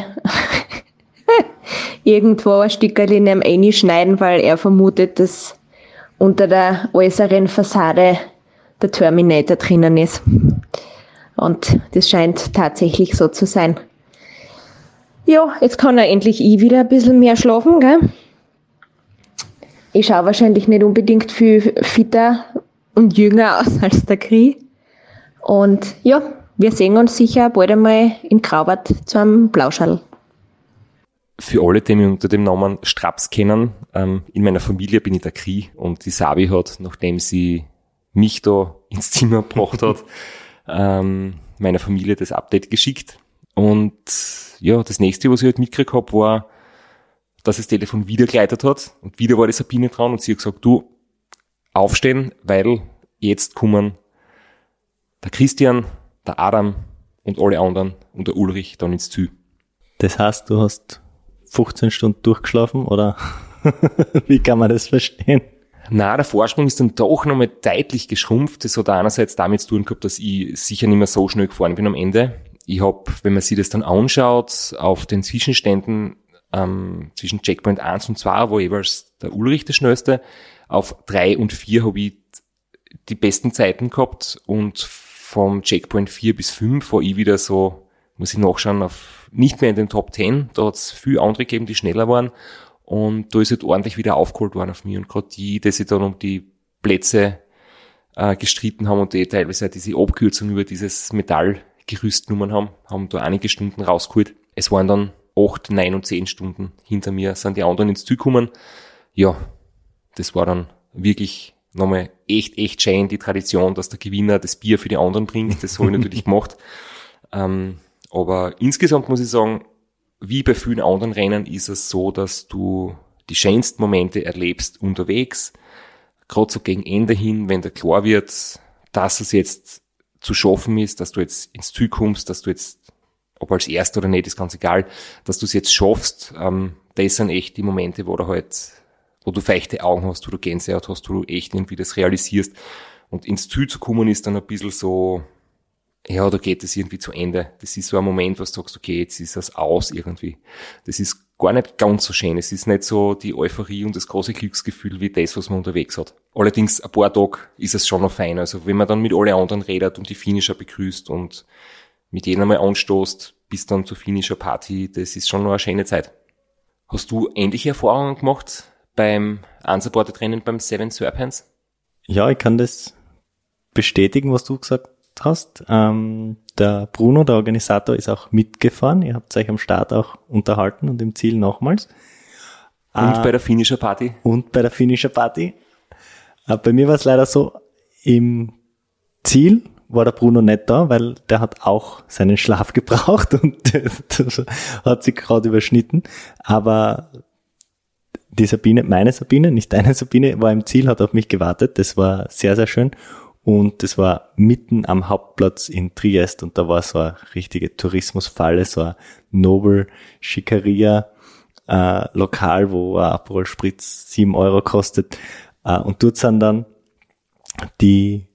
irgendwo ein Stückchen in einem reinschneiden, weil er vermutet, dass unter der äußeren Fassade der Terminator drinnen ist. Und das scheint tatsächlich so zu sein. Ja, jetzt kann er endlich wieder ein bisschen mehr schlafen, gell? Ich schaue wahrscheinlich nicht unbedingt viel fitter und jünger aus als der Kri. Und ja, wir sehen uns sicher bald einmal in Grauwart zu einem Plauschal. Für alle, die mich unter dem Namen Straps kennen, in meiner Familie bin ich der Kri, und die Sabi hat, nachdem sie mich da ins Zimmer gebracht hat, meiner Familie das Update geschickt. Und ja, das nächste, was ich halt mitgekriegt habe, war, dass das Telefon wieder geleitet hat, und wieder war die Sabine dran, und sie hat gesagt, du, aufstehen, weil jetzt kommen der Christian, der Adam und alle anderen und der Ulrich dann ins Ziel. Das heißt, du hast 15 Stunden durchgeschlafen, oder wie kann man das verstehen? Na, der Vorsprung ist dann doch nochmal deutlich geschrumpft. Das hat einerseits damit zu tun gehabt, dass ich sicher nicht mehr so schnell gefahren bin am Ende. Ich habe, wenn man sich das dann anschaut, auf den Zwischenständen zwischen Checkpoint 1 und 2, wo jeweils der Ulrich der schnellste, auf 3 und 4 habe ich die besten Zeiten gehabt, und vom Checkpoint 4 bis 5 war ich wieder so, muss ich nachschauen, auf nicht mehr in den Top 10. Da hat es viele andere gegeben, die schneller waren, und da ist halt ordentlich wieder aufgeholt worden auf mich, und gerade die sich dann um die Plätze gestritten haben und die teilweise diese Abkürzung über dieses Metallgerüst genommen haben da einige Stunden rausgeholt. Es waren dann 8, 9 und 10 Stunden hinter mir, sind die anderen ins Ziel gekommen. Ja, das war dann wirklich nochmal echt schön, die Tradition, dass der Gewinner das Bier für die anderen bringt. Das habe ich natürlich gemacht. Aber insgesamt muss ich sagen, wie bei vielen anderen Rennen ist es so, dass du die schönsten Momente erlebst unterwegs. Gerade so gegen Ende hin, wenn dir klar wird, dass es jetzt zu schaffen ist, dass du jetzt ins Ziel kommst, dass du jetzt, ob als Erster oder nicht, ist ganz egal, dass du es jetzt schaffst. Das sind echt die Momente, wo du feuchte Augen hast, wo du Gänsehaut hast, wo du echt irgendwie das realisierst. Und ins Ziel zu kommen ist dann ein bisschen so, ja, da geht es irgendwie zu Ende. Das ist so ein Moment, wo du sagst, okay, jetzt ist das aus irgendwie. Das ist gar nicht ganz so schön. Es ist nicht so die Euphorie und das große Glücksgefühl wie das, was man unterwegs hat. Allerdings, ein paar Tage ist es schon noch fein. Also wenn man dann mit allen anderen redet und die Finisher begrüßt und mit jedem einmal anstoßt, bis dann zur Finisher-Party, das ist schon noch eine schöne Zeit. Hast du ähnliche Erfahrungen gemacht beim Unsupported-Rennen beim Seven Serpents? Ja, ich kann das bestätigen, was du gesagt hast. Der Bruno, der Organisator, ist auch mitgefahren. Ihr habt euch am Start auch unterhalten und im Ziel nochmals. Und bei der Finisher-Party? Und bei der Finisher-Party. Bei mir war es leider so, im Ziel war der Bruno nicht da, weil der hat auch seinen Schlaf gebraucht und das hat sich gerade überschnitten. Aber die Sabine, meine Sabine, nicht deine Sabine, war im Ziel, hat auf mich gewartet. Das war sehr, sehr schön. Und das war mitten am Hauptplatz in Triest, und da war so eine richtige Tourismusfalle, so ein Nobel Schickeria Lokal, wo ein Aperol Spritz 7 € kostet. Und dort sind dann die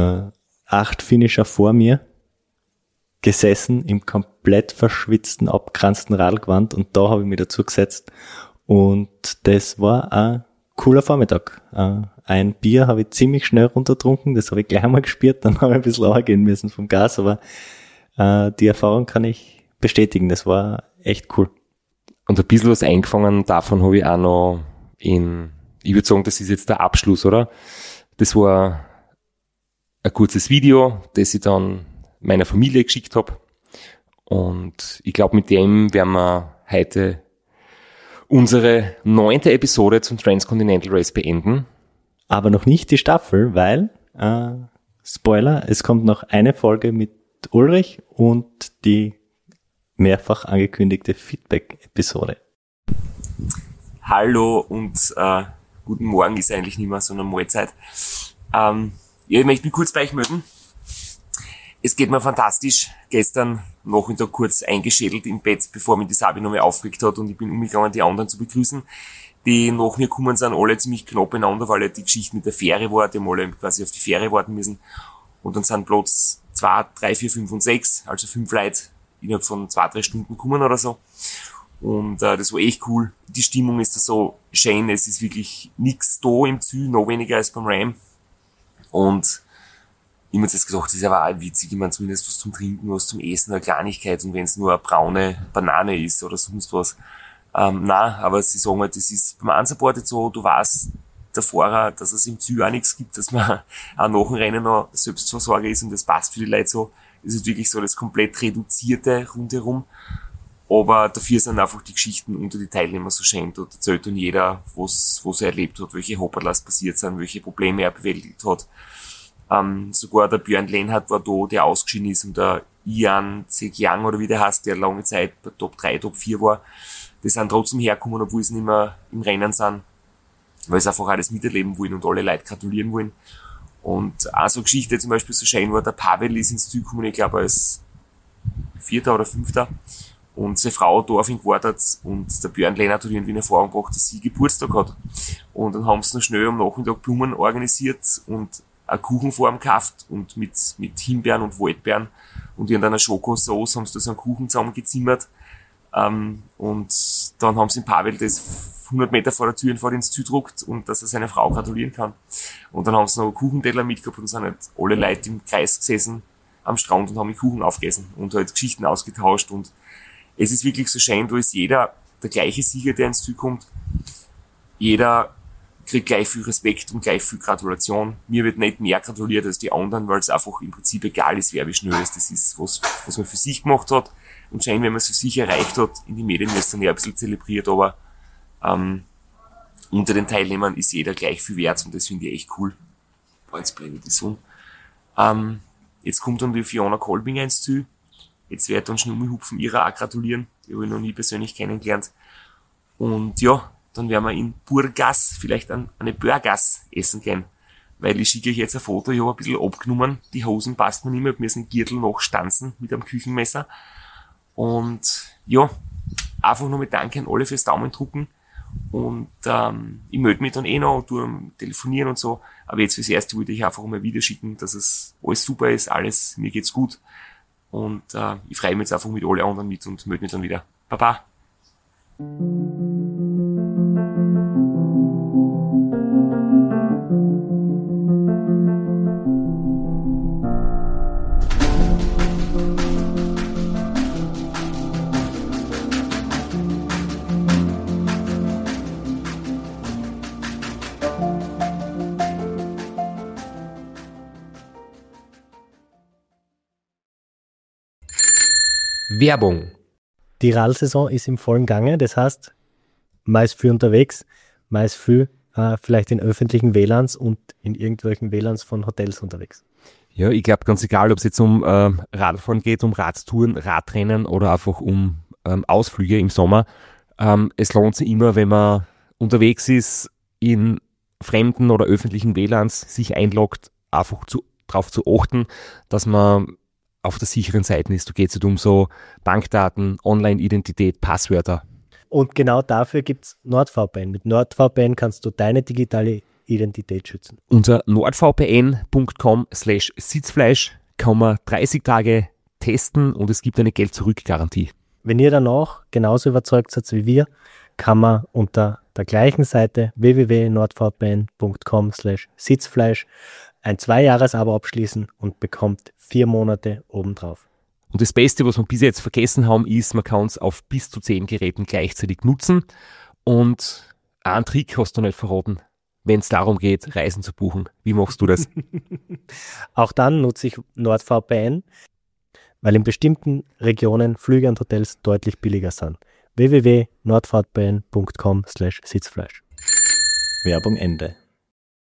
8 Finisher vor mir gesessen im komplett verschwitzten, abgeranzten Radlgewand, und da habe ich mich dazu gesetzt. Und das war ein cooler Vormittag. Ein Bier habe ich ziemlich schnell runtergetrunken, das habe ich gleich mal gespürt, dann habe ich ein bisschen runtergehen müssen vom Gas, aber die Erfahrung kann ich bestätigen, das war echt cool. Und ein bisschen was eingefangen davon habe ich auch noch ich würde sagen, das ist jetzt der Abschluss, oder? Das war ein kurzes Video, das ich dann meiner Familie geschickt habe, und ich glaube, mit dem werden wir heute unsere 9. Episode zum Transcontinental Race beenden. Aber noch nicht die Staffel, weil Spoiler, es kommt noch eine Folge mit Ulrich und die mehrfach angekündigte Feedback-Episode. Hallo und guten Morgen ist eigentlich nicht mehr, sondern Mahlzeit. Ich möchte mich kurz bei euch melden. Es geht mir fantastisch. Gestern Nachmittag kurz eingeschädelt im Bett, bevor mich die Sabi noch mehr aufgeregt hat und ich bin umgegangen, die anderen zu begrüßen. Die nach mir gekommen sind, alle ziemlich knapp beieinander, weil die Geschichte mit der Fähre war, die haben alle quasi auf die Fähre warten müssen. Und dann sind Platz 2, 3, 4, 5 und 6, also 5 Leute innerhalb von 2-3 Stunden gekommen oder so. Und das war echt cool. Die Stimmung ist da so schön, es ist wirklich nichts da im Ziel, noch weniger als beim Ram. Und ich hab mir jetzt gedacht, das ist aber auch witzig, ich meine zumindest was zum Trinken, was zum Essen, eine Kleinigkeit, und wenn es nur eine braune Banane ist oder sonst was. Nein, aber sie sagen halt, das ist beim Unsupported so, du weißt, der Fahrer, dass es im Ziel auch nichts gibt, dass man auch nach dem Rennen noch Selbstversorger ist, und das passt für die Leute so. Das ist wirklich so das komplett Reduzierte rundherum. Aber dafür sind einfach die Geschichten unter die Teilnehmer so schön. Dort erzählt dann jeder, was er erlebt hat, welche Hopperlas passiert sind, welche Probleme er bewältigt hat. Sogar der Björn Lenhardt war da, der ausgeschieden ist, und der Ian Zhejiang, oder wie der heißt, der lange Zeit bei Top 3, Top 4 war. Die sind trotzdem hergekommen, obwohl sie nicht mehr im Rennen sind, weil sie einfach alles miterleben wollen und alle Leute gratulieren wollen. Und auch so eine Geschichte zum Beispiel so schön war, der Pavel ist ins Ziel gekommen, ich glaube als 4. oder 5. Und seine Frau da auf ihn gewartet, und der Björn Lenhardt hat irgendwie in Erfahrung gebracht, dass sie Geburtstag hat. Und dann haben sie noch schnell am Nachmittag Blumen organisiert und eine Kuchenform gekauft, und mit Himbeeren und Waldbeeren, und in einer Schokosauce haben sie da so einen Kuchen zusammengezimmert. Und dann haben sie dem Pavel das 100 Meter vor der Tür ins Ziel gedruckt, und dass er seiner Frau gratulieren kann. Und dann haben sie noch einen Kuchenteller mitgehabt, und sind halt alle Leute im Kreis gesessen am Strand und haben die Kuchen aufgegessen und halt Geschichten ausgetauscht. Und es ist wirklich so schön, da ist jeder der gleiche Sieger, der ins Ziel kommt. Jeder kriegt gleich viel Respekt und gleich viel Gratulation. Mir wird nicht mehr gratuliert als die anderen, weil es einfach im Prinzip egal ist, wer wie schnell ist. Das ist was man für sich gemacht hat. Und schön, wenn man es für sich erreicht hat. In den Medien wird es dann ja ein bisschen zelebriert, aber unter den Teilnehmern ist jeder gleich viel wert, und das finde ich echt cool. Boah, jetzt blende ich das um. Jetzt kommt dann die Fiona Kolbinger ins Ziel. Jetzt wird dann Schnummi Hupfen ihrer auch gratulieren. Die habe ich noch nie persönlich kennengelernt. Und ja, dann werden wir in Burgas vielleicht eine Burgas essen gehen. Weil ich schicke euch jetzt ein Foto, ich habe ein bisschen abgenommen. Die Hosen passt mir nicht mehr, mir ist ein Gürtel nachstanzen mit einem Küchenmesser. Und ja, einfach nur mit Danke an alle fürs Daumendrucken. Und ich melde mich dann noch durch Telefonieren und so. Aber jetzt fürs Erste wollte ich einfach mal wieder schicken, dass es alles super ist, alles, mir geht's gut. Und ich freue mich jetzt einfach mit alle anderen mit und melde mich dann wieder. Baba! Werbung. Die Radsaison ist im vollen Gange, das heißt, man ist viel unterwegs, man ist viel vielleicht in öffentlichen WLANs und in irgendwelchen WLANs von Hotels unterwegs. Ja, ich glaube, ganz egal, ob es jetzt um Radfahren geht, um Radtouren, Radrennen oder einfach um Ausflüge im Sommer. Es lohnt sich immer, wenn man unterwegs ist, in fremden oder öffentlichen WLANs sich einloggt, einfach darauf zu achten, dass man auf der sicheren Seite ist. Da geht es nicht um so Bankdaten, Online-Identität, Passwörter. Und genau dafür gibt es NordVPN. Mit NordVPN kannst du deine digitale Identität schützen. Unter nordvpn.com/sitzfleisch kann man 30 Tage testen und es gibt eine Geld-Zurück-Garantie. Wenn ihr danach genauso überzeugt seid wie wir, kann man unter der gleichen Seite www.nordvpn.com/sitzfleisch ein 2-Jahres-Abo abschließen und bekommt 4 Monate obendrauf. Und das Beste, was wir bis jetzt vergessen haben, ist, man kann es auf bis zu 10 Geräten gleichzeitig nutzen. Und einen Trick hast du nicht verraten, wenn es darum geht, Reisen zu buchen. Wie machst du das? Auch dann nutze ich NordVPN, weil in bestimmten Regionen Flüge und Hotels deutlich billiger sind. www.nordvpn.com/sitzfleisch. Werbung Ende.